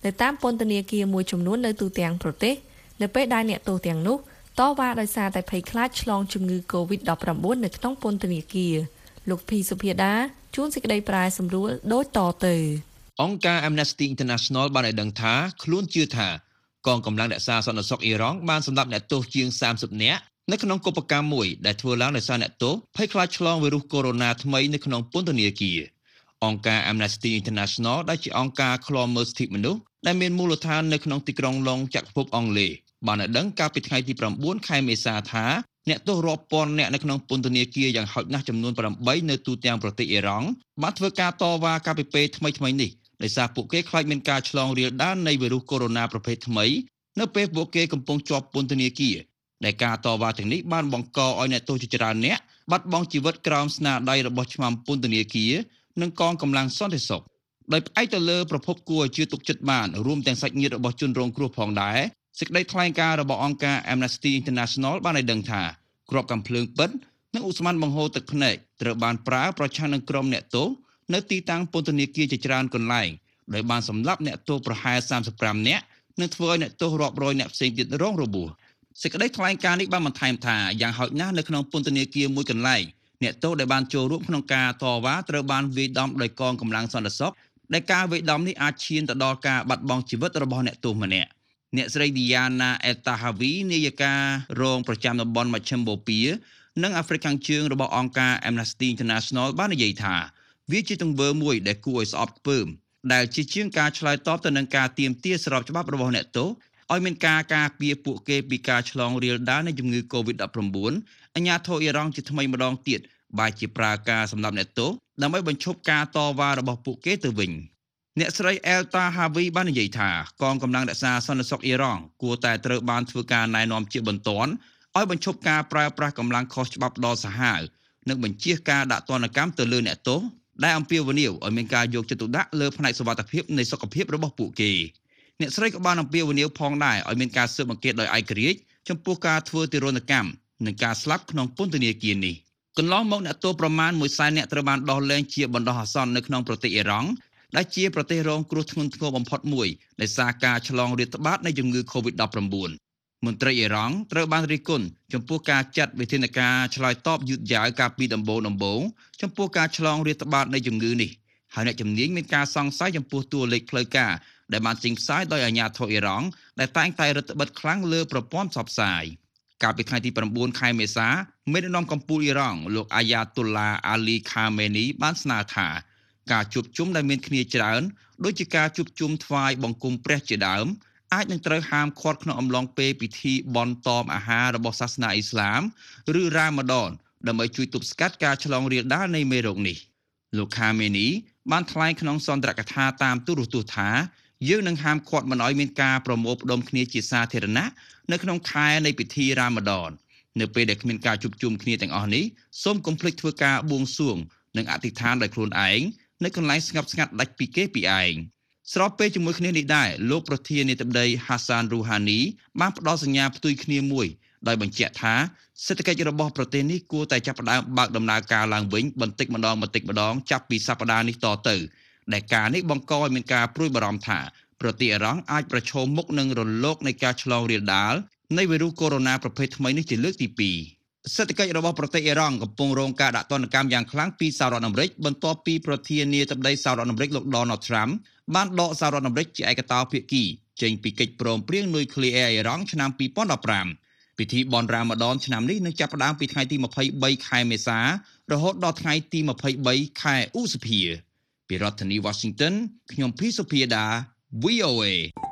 នៅតាមពន្ធនាគារមួយចំនួននៅទូទាំងប្រទេសនៅពេលដែលអ្នកទោសទាំងនោះតវ៉ាដោយសារតែភ័យខ្លាចឆ្លងជំងឺ កូវីដ ដប់ប្រាំបួន នៅក្នុងពន្ធនាគារលោកភីសុភាដាជួនសេចក្តីប្រែសម្រួលដូចតទៅអង្គការ Amnesty International បានឲ្យដឹងថាខ្លួនជឿថាកងកម្លាំងរក្សាសន្តិសុខអ៊ីរ៉ង់បានសម្លាប់អ្នកទោសជាងសាមសិបនាក់នៅក្នុងកុបកម្មមួយដែលធ្វើឡើងដោយសារអ្នកទោសភ័យខ្លាចឆ្លងវីរុសកូវីដ ថ្មីនៅក្នុងពន្ធនាគារអង្គការ Amnesty International ដែលជាអង្គការឃ្លាំមើលសិទ្ធិមនុស្សដែលមានមូលដ្ឋាននៅក្នុងទីក្រុងឡុងចក្រភពអង់គ្លេសបានឲ្យដឹងកាលពីថ្ងៃទីប្រាំបួនខែមេសាថាអ្នកទោសរាប់ពាន់នាក់នៅក្នុងពន្ធនាគារយ៉ាងហោចណាស់ចំនួនប្រាំបីនៅទូទាំងប្រទេសអ៊ីរ៉ង់បានធ្វើការតវ៉ាកាលពីពេលថ្មីៗនេះដោយសារពួកគេខ្លាចមានការឆ្លងរាលដាលនៃវីរុសកូវីដ ប្រភេទថ្មីនៅពេលពួកគេកំពុងជាប់ពន្ធនាគារដែលការតវ៉ាទាំងនេះបានបង្កឲ្យអ្នកទោសជាច្រើននាក់បាត់បង់ជីវិតក្រោមស្នាដៃរបស់ឆ្មាំពន្ធនាគារនិងកងកម្លាំងសន្តិសុខដោយផ្អែកទៅលើប្រភពគួរឲ្យជឿទុកចិត្តបានរួមទាំងសាច់ញាតិរបស់ជនរងគ្រោះផងដែរសេចក្តីថ្លែងការណ៍របស់អង្គការ Amnesty International បានឲ្យដឹងថាគ្រាប់កាំភ្លើងពិតនិងឧស្ម័នបង្ហូរទឹកភ្នែកត្រូវបានប្រើប្រឆាំងនឹងក្រុមអ្នកទោសនៅទីតាំងពន្ធនាគារជាច្រើនកន្លែងដោយបានសម្លាប់អ្នកទោសប្រហែលសាមសិបប្រាំនាក់និងធ្វើឲ្យអ្នកទោសរាប់រយនាក់ផ្សេងទៀតរងរបួសសេចក្តីថ្លែងការណ៍នេះបានបន្ថែមថាយ៉ាងហោចណាស់នៅក្នុងពន្ធនាគារមួយកន្លែងអ្នកទោសដែលបានចូលរួមក្នុងការតវ៉ាត្រូវបានវាយដំដោយកងកម្លាំងសន្តិសុខដែលការវាយដំនេះអាចឈានទៅដល់ការបាត់បង់ជីវិតរបស់អ្នកទោសម្នាក់អ្នកស្រី Diana Etahavi នាយិការងប្រចាំតំបន់មជ្ឈិមបូព៌ានិងអាហ្វ្រិកខាងជើងរបស់អង្គការ Amnesty International បាននិយាយថាវាជាទង្វើមួយដែលគួរឲ្យស្អប់ខ្ពើមដែលជាជាងការឆ្លើយតបទៅនឹងការទាមទារស្របច្បាប់របស់អ្នកទោសឲ្យមានការការពារពួកគេពីការឆ្លងរាលដាលនៃជំងឺ កូវីដ ដប់ប្រាំបួន អាជ្ញាធរអ៊ីរ៉ង់ជាថ្មីម្ដងទៀតបែរជាប្រើការសម្លាប់អ្នកទោសដើម្បីបញ្ឈប់ការតវ៉ារបស់ពួកគេទៅវិញអ្នកស្រី Elta Havi បាននិយាយថាកងកម្លាំងរក្សាសន្តិសុខអ៊ីរ៉ង់គួរតែត្រូវបានធ្វើការណែនាំជាបន្ទាន់ឲ្យបញ្ឈប់ការប្រើប្រាស់កម្លាំងខុសច្បាប់ដល់សាហាវនិងបញ្ជៀសការដាក់ទណ្ឌកម្មទៅលើអ្នកទោសដែលអំពាវនាវឲ្យមានការយកចិត្តទុកដាក់លើផ្នែកសុវត្ថិភាពនៃសុខភាពរបស់ពួកគេអ្នកស្រីក៏បានអំពាវនាវផងដែរឲ្យមានការស៊ើបអង្កេតដោយឯករាជ្យចំពោះការធ្វើទារុណកម្មនិងការស្លាប់ក្នុងពន្ធនាគារនេះកន្លងមកអ្នកទោសប្រមាណមួយសែននាក់ត្រូវបានដោះលែងជាបណ្ដោះអាសន្ននៅក្នុងប្រទេសអ៊ីរ៉ង់ដែលជាប្រទេសរងគ្រោះធ្ងន់ធ្ងរបំផុតមួយដោយសារការឆ្លងរាតត្បាតនៃជំងឺ កូវីដ ដប់ប្រាំបួន មន្ត្រីអ៊ីរ៉ង់ត្រូវបានរិះគន់ចំពោះការចាត់វិធានការឆ្លើយតបយឺតយ៉ាវកាលពីដំបូងដំបូងចំពោះការឆ្លងរាតត្បាតនៃជំងឺនេះហើយអ្នកជំនាញមានការសង្ស័យចំពោះតួលេខផ្លូវការដែលបានចេញផ្សាយដោយអាជ្ញាធរអ៊ីរ៉ង់ដែលតែងតែរឹតបន្តឹងខ្លាំងលើប្រព័ន្ធផ្សព្វផ្សាយកាលពីថ្ងៃទីប្រាំបួនខែមេសាមេដឹកនាំកម្ពុជាអ៊ីរ៉ង់លោកអាយ៉ាតុលឡាអាលីខាមេនីបានស្នើថាការជួបជុំដែលមានគ្នាច្រើនដូចជាការជួបជុំថ្វាយបង្គំព្រះជាដើមអាចនឹងត្រូវហាមឃាត់ក្នុងអំឡុងពេលពិធីបុណ្យតមអាហាររបស់សាសនាអ៊ីស្លាមឬរ៉ាម៉ាឌនដើម្បីជួយទប់ស្កាត់ការឆ្លងរាលដាលនៃមេរោគនេះលោកខាមេនីបានថ្លែងក្នុងសន្ទរកថាតាមទូរទស្សន៍ថាយើងនឹងហាមឃាត់មិនឲ្យមានការប្រមូលផ្ដុំគ្នាជាសាធារណៈនៅក្នុងខែនៃពិធីរ៉ាម៉ាឌននៅពេលដែលគ្មានការជួបជុំគ្នាទាំងអស់នេះសូមកុំភ្លេចធ្វើការបួងសួងនិងអធិដ្ឋានដោយខ្លួនឯងនៅកន្លែងស្ងប់ស្ងាត់ដាច់ពីគេពីឯងស្របពេលជាមួយគ្នានេះដែរលោកប្រធានាធិបតី Hassan Rouhani បានផ្ដល់សញ្ញាផ្ទុយគ្នាមួយដោយបញ្ជាក់ថាសេដ្ឋកិច្ចរបស់ប្រទេសនេះគួរតែចាប់ផ្ដើមបើកដំណើរការឡើងវិញបន្តិចម្ដងបន្តិចម្ដងចាប់ពីសប្ដាហ៍នេះតទៅដែលការនេះបង្កឲ្យមានការព្រួយបារម្ភថាប្រទេសអ៊ីរ៉ង់អាចប្រឈមមុខនឹងរលកនៃការឆ្លងរាលដាលនៃវីរុសកូវីដ ប្រភេទថ្មីនេះជាលើកទីពីរសេដ្ឋកិច្ចរបស់ប្រទេសអ៊ីរ៉ង់កំពុងរងការដាក់ទណ្ឌកម្មយ៉ាងខ្លាំងពីសហរដ្ឋអាមេរិកបន្ទាប់ពីប្រធានាធិបតីសហរដ្ឋអាមេរិកលោក Donald Trump បានដកសហរដ្ឋអាមេរិកជាឯកតោភាគីចេញពីកិច្ចព្រមព្រៀងនុយក្លេអ៊ែរអ៊ីរ៉ង់ឆ្នាំពីរពាន់ដប់ប្រាំពិធីបុណ្យរ៉ាម៉ាឌនឆ្នាំនេះនឹងចាប់ផ្ដើមពីថ្ងៃទីម្ភៃបីខែមេសារហូតដល់ថ្ងៃទីម្ភៃបីខែឧសភាពីរដ្ឋធានី Washington ខ្ញុំភីសុភាដា វី អូ เอ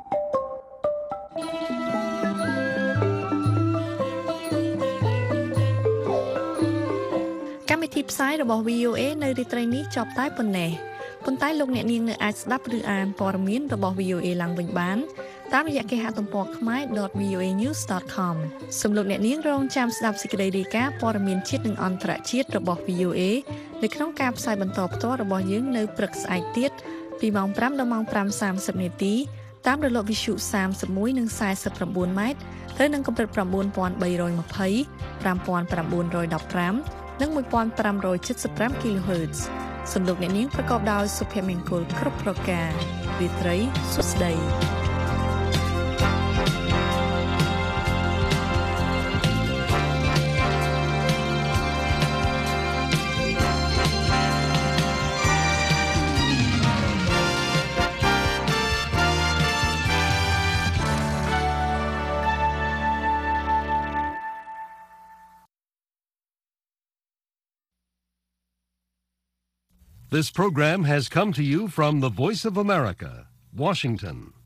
កម្មវិធីផ្សាយរបស់ វី អូ เอ នៅរាត្រីនេះចប់តែប៉ុណ្ណេះប៉ុន្តែលោកអ្នកនាងនៅអាចស្ដាប់ឬអានព័ត៌មានរបស់ វី អូ เอ ឡើងវិញបានតាមរយៈគេហទំព័រ ខមែរ ដត វី អូ เอ ញូស ដត ខម សូមលោកអ្នកនាងរងចាំស្ដាប់សេចក្តីរាយការណ៍ព័ត៌មានជាតិនិងអន្តរជាតិរបស់ វី អូ เอ នៅក្នុងការផ្សាយបន្តផ្ទាល់របស់យើងនៅព្រឹកស្អែកទៀតពីម៉ោងប្រាំដល់ម៉ោងប្រាំសាមសិបនាទីតាមរលកវិទ្យុសាមសិបមួយនិងសាយសិបប្រាំបួនម៉ែត្រទៅនឹងកម្រិត ៩,៣២០ ៥,៩១៥និងone thousand five hundred seventy-five គីឡូហឺត សំលោកអ្នកនាងប្រកបដោយសុភមង្គលគ្រប់ប្រការរាត្រីសុស្ដី This program has come to you from the Voice of America, Washington.